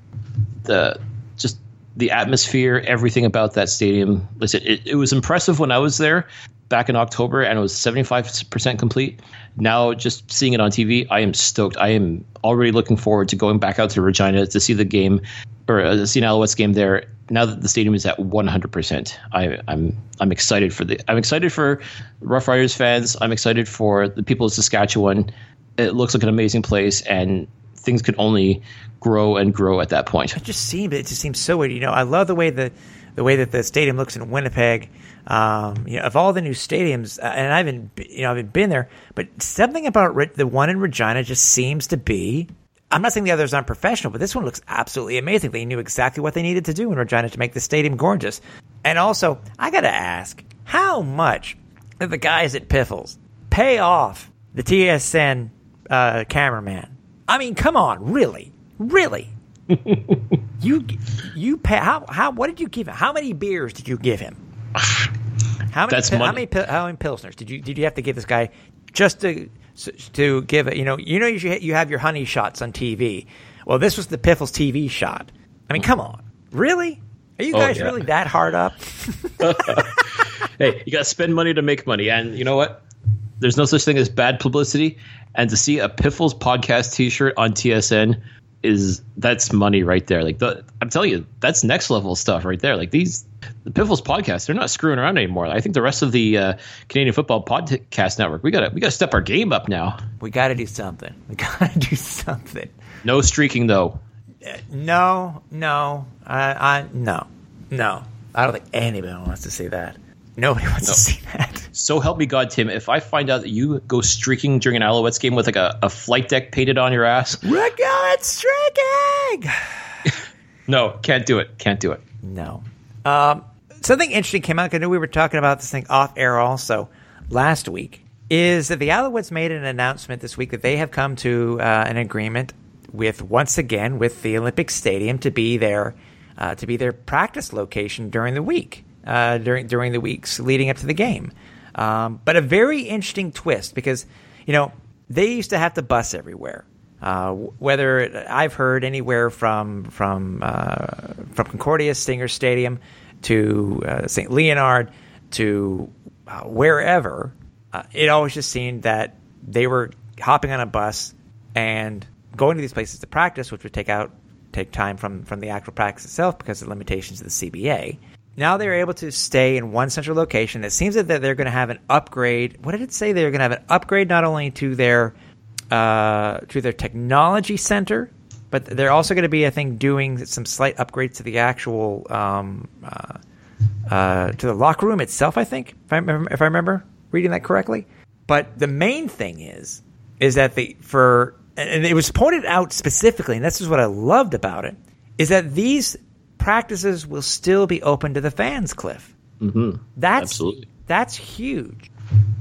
atmosphere, everything about that stadium. Listen, it was impressive when I was there back in October, and it was 75% complete. Now, just seeing it on TV, I am stoked. I am already looking forward to going back out to Regina to see the game, or see an Alouettes game there. Now that the stadium is at 100%, I'm excited for I'm excited for Rough Riders fans. I'm excited for the people of Saskatchewan. It looks like an amazing place, and things could only grow and grow at that point. It just seems so weird. I love the way that the stadium looks in Winnipeg. Of all the new stadiums, and I haven't been there, but something about the one in Regina just seems to be. I'm not saying the others aren't professional, but this one looks absolutely amazing. They knew exactly what they needed to do in Regina to make the stadium gorgeous. And also, I got to ask, how much did the guys at Piffles pay off the TSN cameraman? I mean, come on, really? You pay how what did you give him? How many beers did you give him? How many pilsners did you have to give this guy just to give it? You have your honey shots on TV. Well, this was the Piffles TV shot. I mean, come on, really? Are you guys really that hard up? Hey, you got to spend money to make money, and you know what? There's no such thing as bad publicity. And to see a Piffles podcast T-shirt on TSN that's money right there. Like I'm telling you, that's next level stuff right there. Like the Piffles podcast, they're not screwing around anymore. I think the rest of the Canadian Football Podcast Network, we got to step our game up now. We got to do something. No streaking though. No. No. I don't think anybody wants to see that. Nobody wants to see that. So help me God, Tim, if I find out that you go streaking during an Alouettes game with like a flight deck painted on your ass. We're going streaking! No, can't do it. No. Something interesting came out. I know we were talking about this thing off air also last week. Is that the Alouettes made an announcement this week that they have come to an agreement once again with the Olympic Stadium to be their practice location during the week. During the weeks leading up to the game. But a very interesting twist because, they used to have to bus everywhere. Whether I've heard anywhere from Concordia Stinger Stadium to St. Leonard to wherever, it always just seemed that they were hopping on a bus and going to these places to practice, which would take time from the actual practice itself because of the limitations of the CBA. Now they're able to stay in one central location. It seems that they're going to have an upgrade. What did it say? They're going to have an upgrade not only to their technology center, but they're also going to be, I think, doing some slight upgrades to the actual to the locker room itself. I think, if I remember reading that correctly. But the main thing is that and it was pointed out specifically, and this is what I loved about it, is that these practices will still be open to the fans, Cliff. Mm-hmm. Absolutely. That's huge.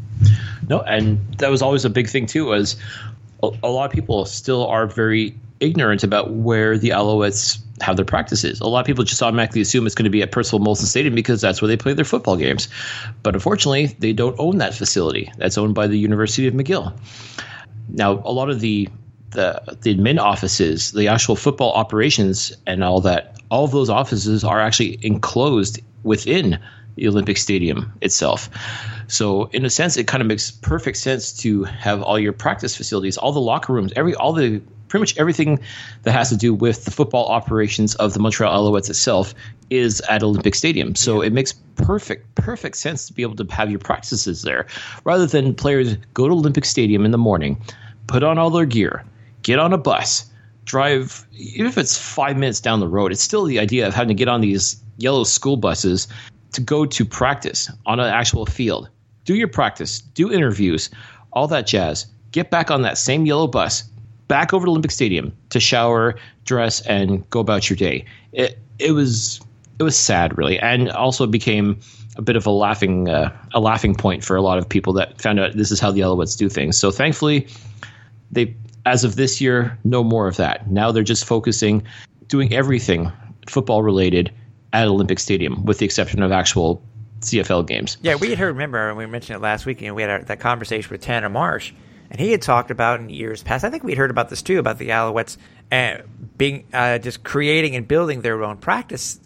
No, and that was always a big thing too, was a lot of people still are very ignorant about where the Alouettes have their practices. A lot of people just automatically assume it's going to be at Percival Molson Stadium because that's where they play their football games. But unfortunately, they don't own that facility. That's owned by the University of McGill. Now, a lot of the admin offices, the actual football operations and all that, all of those offices are actually enclosed within the Olympic Stadium itself. So in a sense, it kind of makes perfect sense to have all your practice facilities, all the locker rooms, pretty much everything that has to do with the football operations of the Montreal Alouettes itself is at Olympic Stadium. So it makes perfect sense to be able to have your practices there rather than players go to Olympic Stadium in the morning, put on all their gear, get on a bus, drive, even if it's 5 minutes down the road, it's still the idea of having to get on these yellow school buses to go to practice on an actual field. Do your practice, do interviews, all that jazz. Get back on that same yellow bus, back over to Olympic Stadium to shower, dress, and go about your day. It was sad, really, and also became a bit of a laughing point for a lot of people that found out this is how the Alouettes do things. So thankfully, they, as of this year, no more of that. Now they're just focusing, doing everything football related at Olympic Stadium, with the exception of actual CFL games. Yeah, we had heard, remember, we mentioned it last week, and we had that conversation with Tanner Marsh, and he had talked about in years past, I think we'd heard about this too, about the Alouettes being just creating and building their own practice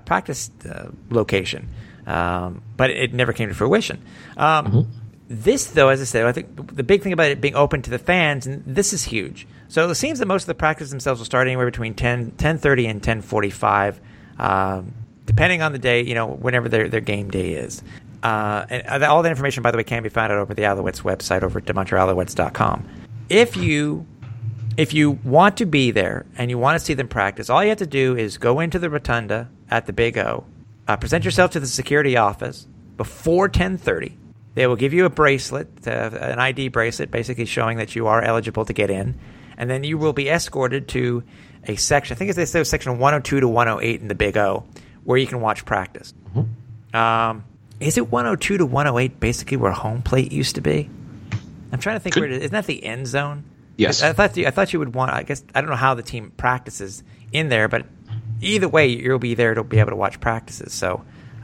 location. But it never came to fruition. This, though, as I said, I think the big thing about it being open to the fans, and this is huge. So it seems that most of the practices themselves will start anywhere between 10:30 and 10:45, depending on the day, whenever their game day is. And all that information, by the way, can be found over the Alouettes website over at DeMontrealouettes.com. If you want to be there and you want to see them practice, all you have to do is go into the rotunda at the Big O, present yourself to the security office before 10:30. They will give you a bracelet, an ID bracelet, basically showing that you are eligible to get in. And then you will be escorted to a section, I think it's section 102 to 108 in the Big O, where you can watch practice. Mm-hmm. Is it 102 to 108 basically where home plate used to be? I'm trying to think where it is. Isn't that the end zone? Yes. I thought you would want. I guess I don't know how the team practices in there, but either way, you'll be there to be able to watch practices. So,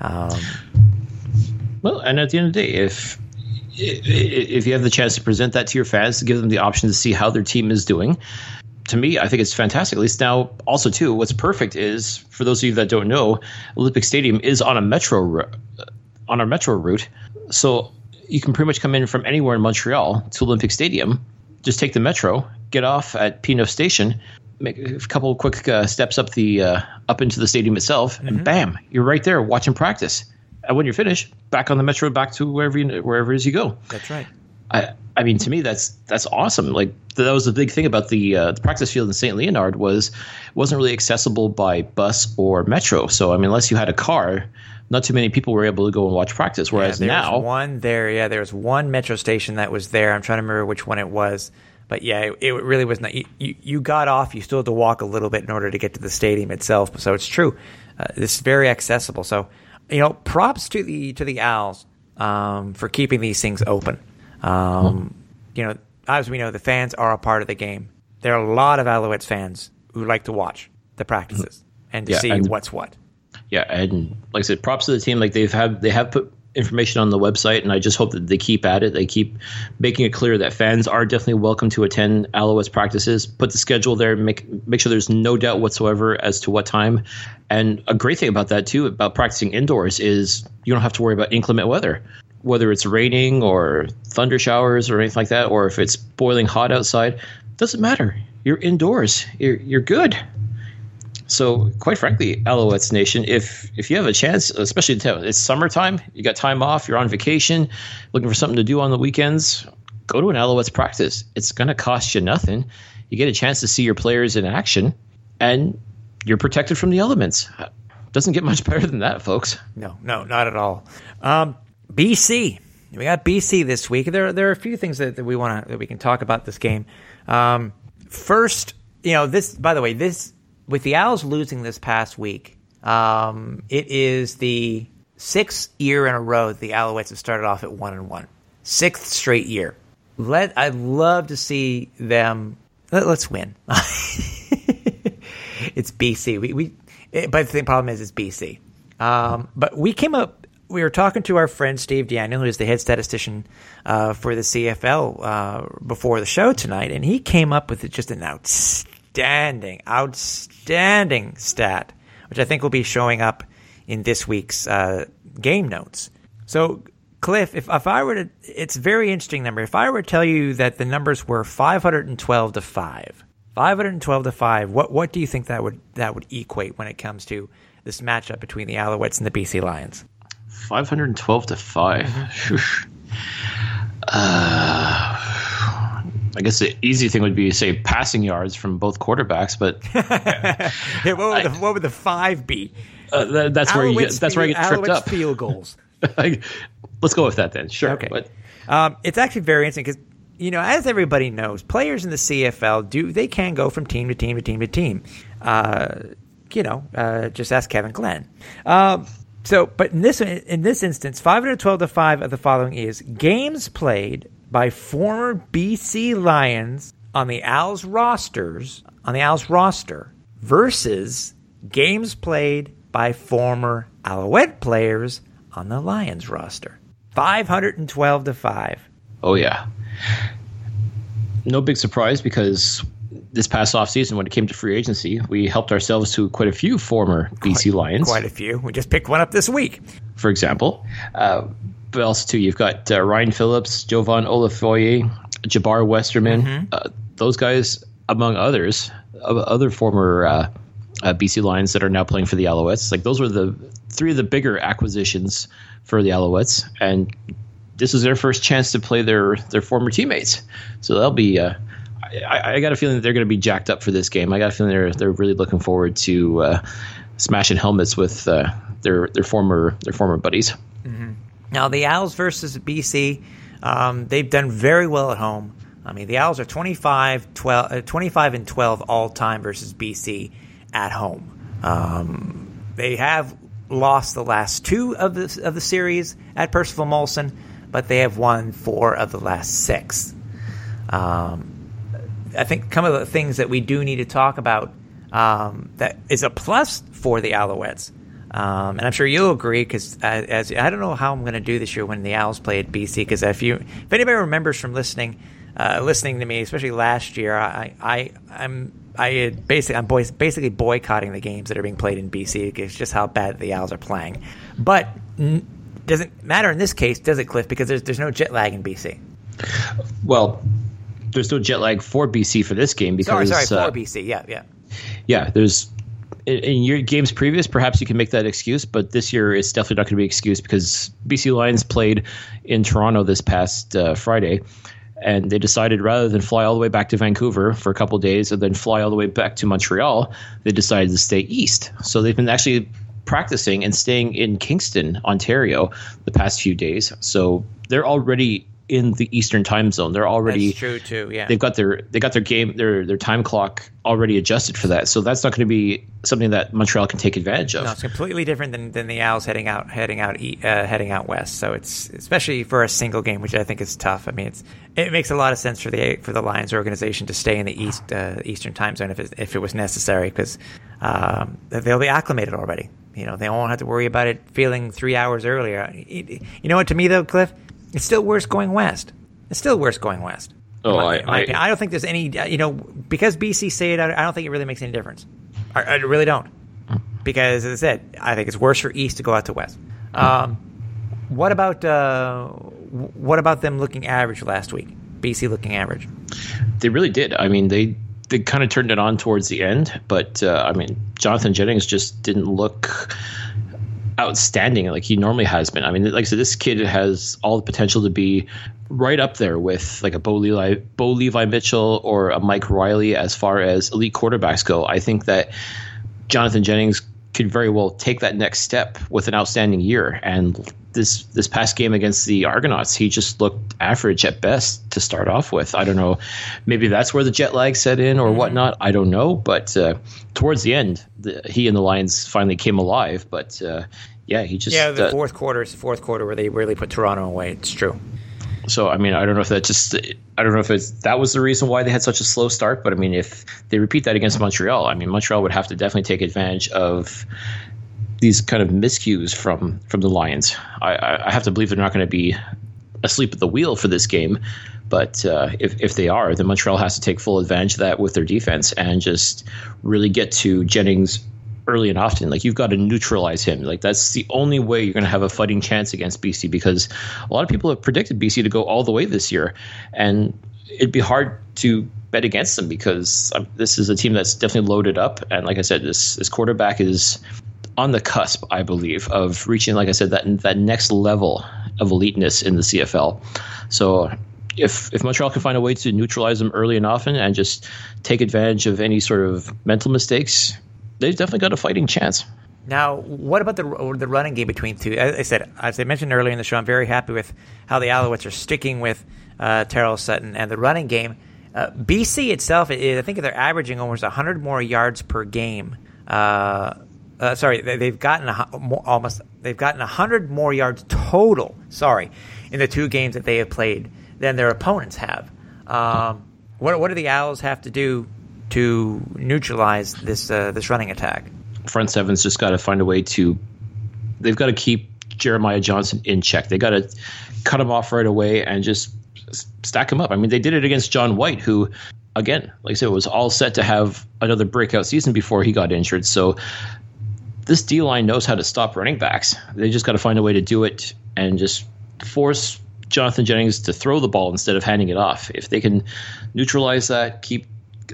well, and at the end of the day, if you have the chance to present that to your fans, to give them the option to see how their team is doing, to me, I think it's fantastic. At least now, also too, what's perfect is, for those of you that don't know, Olympic Stadium is on a metro route, so you can pretty much come in from anywhere in Montreal to Olympic Stadium. Just take the metro, get off at P9 Station, make a couple of quick steps up into the stadium itself, and bam, you're right there watching practice. And when you're finished, back on the metro, back to wherever it is you go. That's right. I mean, to me, that's awesome. Like, that was the big thing about the practice field in St. Leonard was it wasn't really accessible by bus or metro. So, I mean, unless you had a car, not too many people were able to go and watch practice. Whereas now, there was one metro station that was there. I'm trying to remember which one it was. But yeah, it really was not. You got off. You still had to walk a little bit in order to get to the stadium itself. So it's true. It's very accessible. So, props to the Owls for keeping these things open. As we know, the fans are a part of the game. There are a lot of Alouettes fans who like to watch the practices and to see what's what. Yeah, and like I said, props to the team. Like they have put information on the website, and I just hope that they keep at it. They keep making it clear that fans are definitely welcome to attend Alouettes practices. Put the schedule there, make sure there's no doubt whatsoever as to what time. And a great thing about that too, about practicing indoors, is you don't have to worry about inclement weather. Whether it's raining or thunder showers or anything like that, or if it's boiling hot outside, doesn't matter. You're indoors. You're good. So, quite frankly, Alouettes Nation, if you have a chance, especially it's summertime, you got time off, you're on vacation, looking for something to do on the weekends, go to an Alouettes practice. It's going to cost you nothing. You get a chance to see your players in action, and you're protected from the elements. Doesn't get much better than that, folks. No, not at all. BC. We got BC this week. There are a few things that we can talk about this game. First, this, by the way, with the Owls losing this past week, it is the 6th year in a row that the Alouettes have started off at 1-1. 6th straight year. I'd love to see them. Let's win. It's BC. But the problem is it's BC. But we were talking to our friend Steve Daniel, who is the head statistician for the CFL before the show tonight, and he came up with just an outstanding stat, which I think will be showing up in this week's game notes. So, Cliff, if I were to, it's a very interesting number. If I were to tell you that the numbers were 512-5, 512-5, what do you think that would equate when it comes to this matchup between the Alouettes and the BC Lions? 512-5. I guess the easy thing would be to say passing yards from both quarterbacks, but what would the 5 be? That's where I get tripped up. Field goals. Let's go with that then. Sure. Okay. But it's actually very interesting because as everybody knows, players in the CFL they can go from team to team to team to team. Just ask Kevin Glenn. But in this instance, 512-5 of the following is games played by former BC Lions on the Owls roster versus games played by former Alouette players on the Lions roster. 512-5. Oh yeah. No big surprise, because this past offseason, when it came to free agency, we helped ourselves to quite a few former BC Lions. Quite a few. We just picked one up this week. For example. But also, too, you've got Ryan Phillips, Jovan Olafoye, Jabbar Westerman. Those guys, among others, other former BC Lions that are now playing for the Alouettes. Like, those were the 3 of the bigger acquisitions for the Alouettes. And this is their first chance to play their former teammates. So they'll be... I got a feeling that they're going to be jacked up for this game. I got a feeling they're really looking forward to smashing helmets with their former buddies. Mm-hmm. Now the Owls versus BC, they've done very well at home. I mean, the Owls are 25-12 all time versus BC at home. They have lost the last 2 of the series at Percival Molson, but they have won 4 of the last 6. I think some of the things that we do need to talk about that is a plus for the Alouettes. And I'm sure you'll agree, because as I don't know how I'm going to do this year when the Owls play at BC, because if anybody remembers from listening to me, especially last year, I'm basically boycotting the games that are being played in BC. It's just how bad the Owls are playing. But doesn't matter in this case, does it, Cliff? Because there's no jet lag in BC. Well, there's no jet lag for BC for this game because sorry, for BC, yeah. There's in your games previous, perhaps you can make that excuse, but this year it's definitely not going to be an excuse because BC Lions played in Toronto this past Friday, and they decided rather than fly all the way back to Vancouver for a couple of days and then fly all the way back to Montreal, they decided to stay east. So they've been actually practicing and staying in Kingston, Ontario, the past few days. So they're already in the Eastern time zone. They're already That's true too. Yeah, they've got their game, their time clock already adjusted for that. So that's not going to be something that Montreal can take advantage of. No, it's completely different than the Owls heading out west. So it's especially for a single game, which I think is tough. I mean, it makes a lot of sense for the Lions organization to stay in the Eastern time zone if it was necessary, because they'll be acclimated already. You know, they won't have to worry about it feeling 3 hours earlier. You know what? To me, though, Cliff, it's still worse going west. Oh, I don't think there's any, because BC say it, I don't think it really makes any difference. I really don't. Because, as I said, I think it's worse for East to go out to West. What about them looking average last week? BC looking average. They really did. I mean, they kind of turned it on towards the end, but Jonathan Jennings just didn't look outstanding like he normally has been. I mean, like I said, this kid has all the potential to be right up there with like a Bo Levi Mitchell or a Mike Riley as far as elite quarterbacks go. I think that Jonathan Jennings could very well take that next step with an outstanding year. And this past game against the Argonauts, he just looked average at best to start off with. I don't know. Maybe that's where the jet lag set in or whatnot. I don't know. But towards the end, he and the Lions finally came alive. But he just the fourth quarter where they really put Toronto away. It's true. So I mean, I don't know if that was the reason why they had such a slow start. But I mean, if they repeat that against Montreal, I mean, Montreal would have to definitely take advantage of these kind of miscues from the Lions. I have to believe they're not going to be asleep at the wheel for this game, but if they are, then Montreal has to take full advantage of that with their defense and just really get to Jennings early and often. Like, you've got to neutralize him. Like, that's the only way you're going to have a fighting chance against BC, because a lot of people have predicted BC to go all the way this year, and it'd be hard to bet against them because this is a team that's definitely loaded up, and like I said, this quarterback is on the cusp, I believe, of reaching, like I said, that next level of eliteness in the CFL. So if Montreal can find a way to neutralize them early and often and just take advantage of any sort of mental mistakes, they've definitely got a fighting chance. Now, what about the running game between two? As I mentioned earlier in the show, I'm very happy with how the Alouettes are sticking with Terrell Sutton and the running game. BC itself, I think they're averaging almost 100 more yards per game. They've gotten 100 more yards total. In the two games that they have played than their opponents have. What do the Owls have to do to neutralize this running attack? Front seven's just got to find a way to. They've got to keep Jeremiah Johnson in check. They got to cut him off right away and just stack him up. I mean, they did it against John White, who, again, like I said, was all set to have another breakout season before he got injured. So this D-line knows how to stop running backs. They just got to find a way to do it and just force Jonathan Jennings to throw the ball instead of handing it off. If they can neutralize that, keep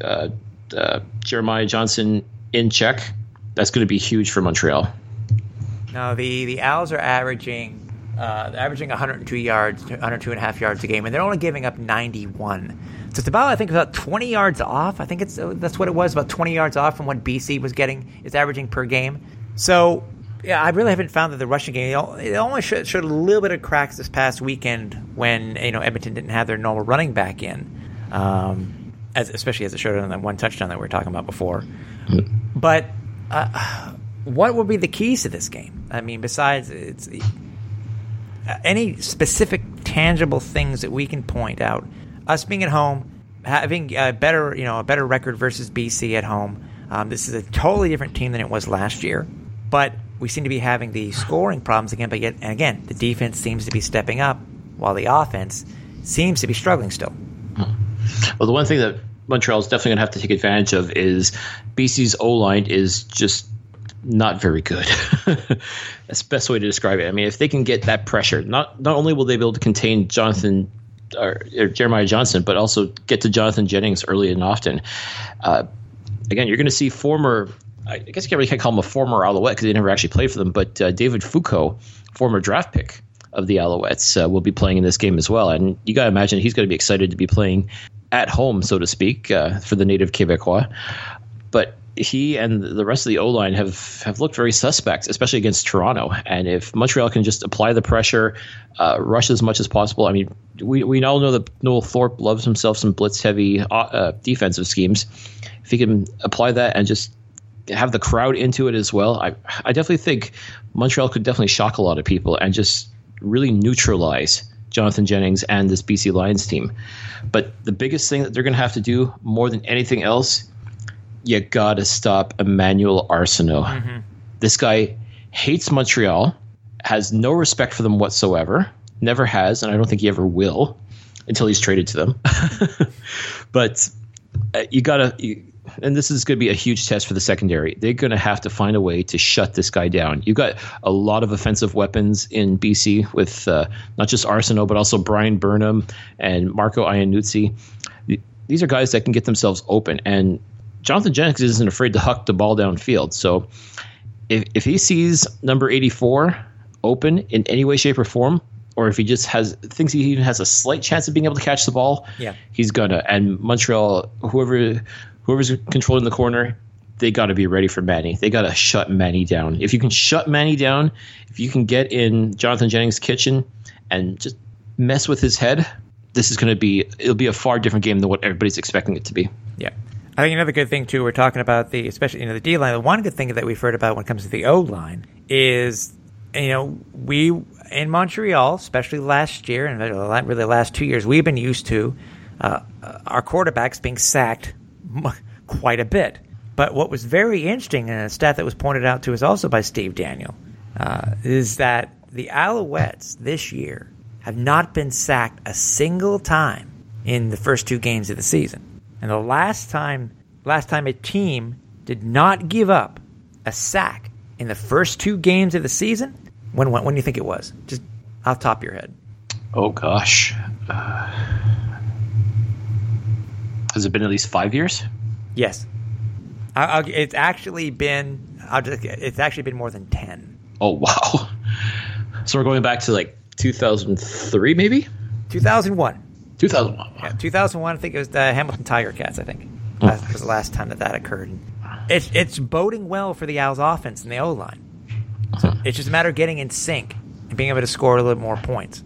Jeremiah Johnson in check, that's going to be huge for Montreal. Now, the Owls are averaging 102 yards, 102.5 yards a game, and they're only giving up 91. So it's about 20 yards off. I think that's what it was, about 20 yards off from what BC is averaging per game. So, yeah, I really haven't found that the rushing game, it only showed a little bit of cracks this past weekend when Edmonton didn't have their normal running back in, especially as it showed on that one touchdown that we were talking about before. Mm-hmm. But what would be the keys to this game? I mean, besides any specific tangible things that we can point out? Us being at home, having a better record versus BC at home. This is a totally different team than it was last year, but we seem to be having the scoring problems again. But again, the defense seems to be stepping up, while the offense seems to be struggling still. Well, the one thing that Montreal is definitely going to have to take advantage of is BC's O-line is just not very good. That's the best way to describe it. I mean, if they can get that pressure, not only will they be able to contain Jonathan or Jeremiah Johnson, but also get to Jonathan Jennings early and often. Again, you're going to see former, I guess you can't call him a former Alouette because he never actually played for them, but David Foucault, former draft pick of the Alouettes, will be playing in this game as well. And you got to imagine he's going to be excited to be playing at home, so to speak, for the native Quebecois. But he and the rest of the O-line have looked very suspect, especially against Toronto. And if Montreal can just apply the pressure, rush as much as possible. I mean, we all know that Noel Thorpe loves himself some blitz-heavy defensive schemes. If he can apply that and just have the crowd into it as well, I definitely think Montreal could definitely shock a lot of people and just really neutralize Jonathan Jennings and this BC Lions team. But the biggest thing that they're going to have to do more than anything else, you got to stop Emmanuel Arsenault. Mm-hmm. This guy hates Montreal, has no respect for them whatsoever, never has, and I don't think he ever will until he's traded to them. But you got to, and this is going to be a huge test for the secondary. They're going to have to find a way to shut this guy down. You've got a lot of offensive weapons in BC with not just Arsenault, but also Brian Burnham and Marco Iannuzzi. These are guys that can get themselves open, and Jonathan Jennings isn't afraid to huck the ball downfield. So if he sees number 84 open in any way, shape, or form, or if he just thinks he even has a slight chance of being able to catch the ball, he's gonna. And Montreal, whoever's controlling the corner, they got to be ready for Manny. They got to shut Manny down. If you can shut Manny down, if you can get in Jonathan Jennings' kitchen and just mess with his head, it'll be a far different game than what everybody's expecting it to be. Yeah. I think another good thing, too, we're talking about especially the D-line. The one good thing that we've heard about when it comes to the O-line is, we in Montreal, especially last year and really the last 2 years, we've been used to our quarterbacks being sacked quite a bit. But what was very interesting, and a stat that was pointed out to us also by Steve Daniel, is that the Alouettes this year have not been sacked a single time in the first 2 games of the season. And the last time a team did not give up a sack in the first 2 games of the season, when do you think it was? Just off the top of your head. Oh, gosh. Has it been at least 5 years? Yes. It's actually been more than 10. Oh, wow. So we're going back to like 2003, maybe? 2001. 2001. Yeah, 2001, I think it was the Hamilton Tiger Cats, I think. That was the last time that occurred. It's boding well for the Owls' offense and the O-line. So it's just a matter of getting in sync and being able to score a little more points.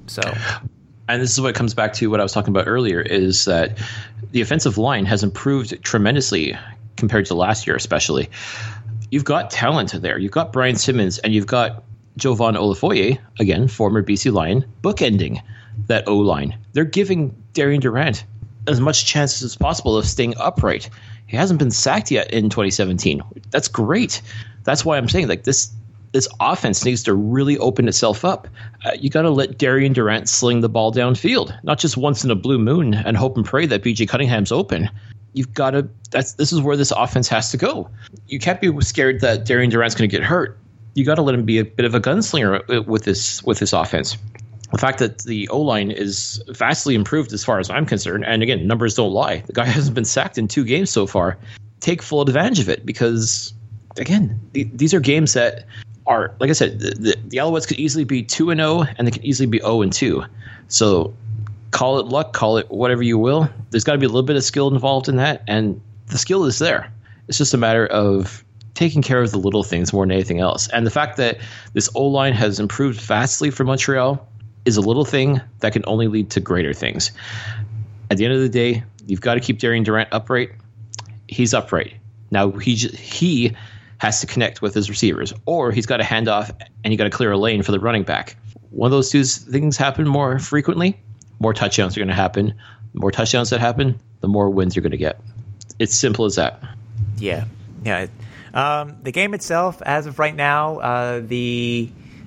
And this is what comes back to what I was talking about earlier, is that the offensive line has improved tremendously compared to last year especially. You've got talent there. You've got Brian Simmons, and you've got Jovan Olafoye, again, former BC Lion, bookending that O-line. They're giving Darian Durant as much chance as possible of staying upright. He hasn't been sacked yet in 2017. That's great. That's why I'm saying this offense needs to really open itself up. You got to let Darian Durant sling the ball downfield, not just once in a blue moon and hope and pray that BJ Cunningham's open. You've got to. This is where this offense has to go. You can't be scared that Darian Durant's going to get hurt. You got to let him be a bit of a gunslinger with this offense. The fact that the O-line is vastly improved as far as I'm concerned, and again, numbers don't lie. The guy hasn't been sacked in 2 games so far. Take full advantage of it because, again, these are games that are, like I said, the Alouettes could easily be 2-0 and they could easily be 0-2. So call it luck, call it whatever you will. There's got to be a little bit of skill involved in that, and the skill is there. It's just a matter of taking care of the little things more than anything else. And the fact that this O-line has improved vastly for Montreal is a little thing that can only lead to greater things. At the end of the day, you've got to keep Darian Durant upright. He's upright. Now he has to connect with his receivers, or he's got to hand off and you got to clear a lane for the running back. One of those 2 things happen more frequently, more touchdowns are going to happen, the more touchdowns that happen, the more wins you're going to get. It's simple as that. Yeah. The game itself, as of right now, the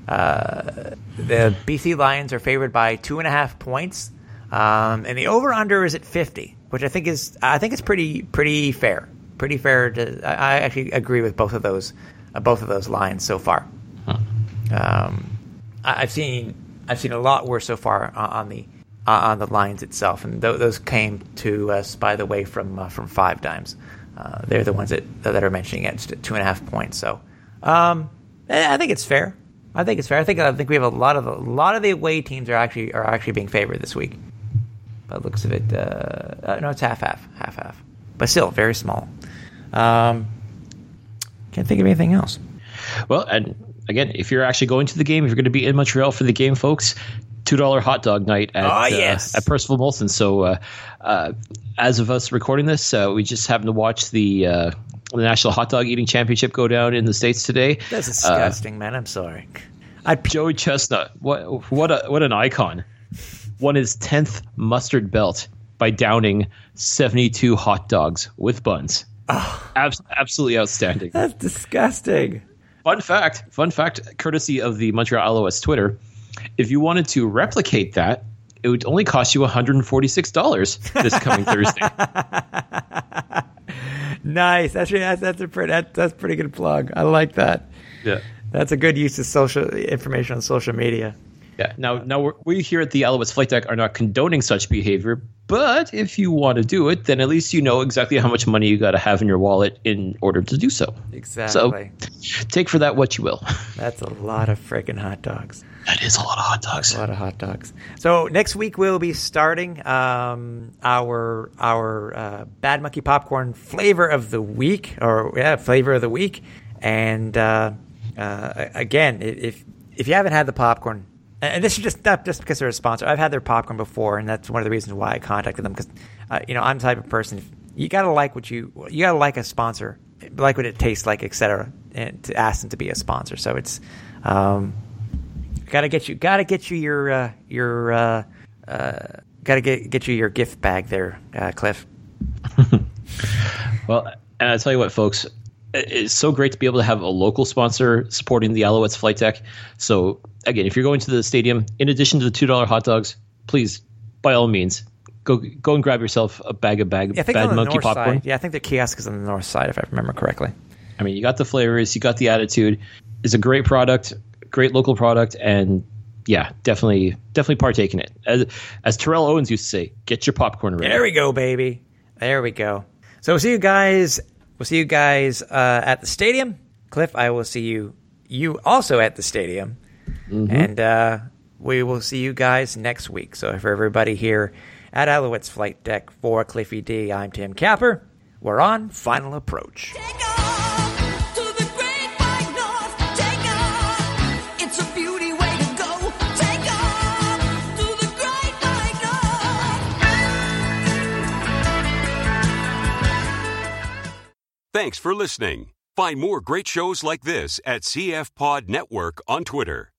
BC Lions are favored by 2.5 points, and the over/under is at 50, which I think is pretty fair. Pretty fair. I actually agree with both of those lines so far. I've seen a lot worse so far on the lines itself, and those came to us, by the way, from 5 Dimes. They're the ones that are mentioning it at 2.5 points. So I think it's fair. I think we have a lot of the away teams are actually being favored this week. By the looks of it, no, it's half, but still very small. Can't think of anything else. Well, and again, if you're actually going to the game, if you're going to be in Montreal for the game, folks, $2 hot dog night at Percival Molson. So as of us recording this, we just happened to watch the National Hot Dog Eating Championship go down in the States today. That's disgusting, man. I'm sorry. Joey Chestnut, what an icon. Won his 10th mustard belt by downing 72 hot dogs with buns. Oh. Absolutely outstanding. That's disgusting. Fun fact, courtesy of the Montreal Alouettes Twitter, if you wanted to replicate that, it would only cost you $146 this coming Thursday. Nice. That's a pretty good plug. I like that. Yeah. That's a good use of social information on social media. Yeah. Now we here at the Alouettes Flight Deck are not condoning such behavior, but if you want to do it, then at least you know exactly how much money you got to have in your wallet in order to do so. Exactly. So take for that what you will. That's a lot of freaking hot dogs. That is a lot of hot dogs. A lot of hot dogs. So next week we'll be starting our Bad Monkey Popcorn flavor of the week, flavor of the week. And again, if you haven't had the popcorn, and this is just not just because they're a sponsor. I've had their popcorn before, and that's one of the reasons why I contacted them. Because I'm the type of person, you gotta like you gotta like a sponsor, like what it tastes like, etc., and to ask them to be a sponsor. So it's gotta get you your gift bag there, Cliff. Well, and I'll tell you what, folks. It's so great to be able to have a local sponsor supporting the Alouettes Flight Deck. So, again, if you're going to the stadium, in addition to the $2 hot dogs, please, by all means, go and grab yourself a bag of Bad Monkey popcorn. Side. Yeah, I think the kiosk is on the north side, if I remember correctly. I mean, you got the flavors, you got the attitude. It's a great product, great local product, and yeah, definitely partake in it. As Terrell Owens used to say, get your popcorn ready. There we go, baby. There we go. So we'll see you guys. At the stadium. Cliff, I will see you also at the stadium. Mm-hmm. And we will see you guys next week. So for everybody here at Alouettes Flight Deck, for Cliffy D, I'm Tim Capper. We're on Final Approach. Take off to the great white north. Take off. It's a beauty way to go. Take off to the great white north. Thanks for listening. Find more great shows like this at CF Pod Network on Twitter.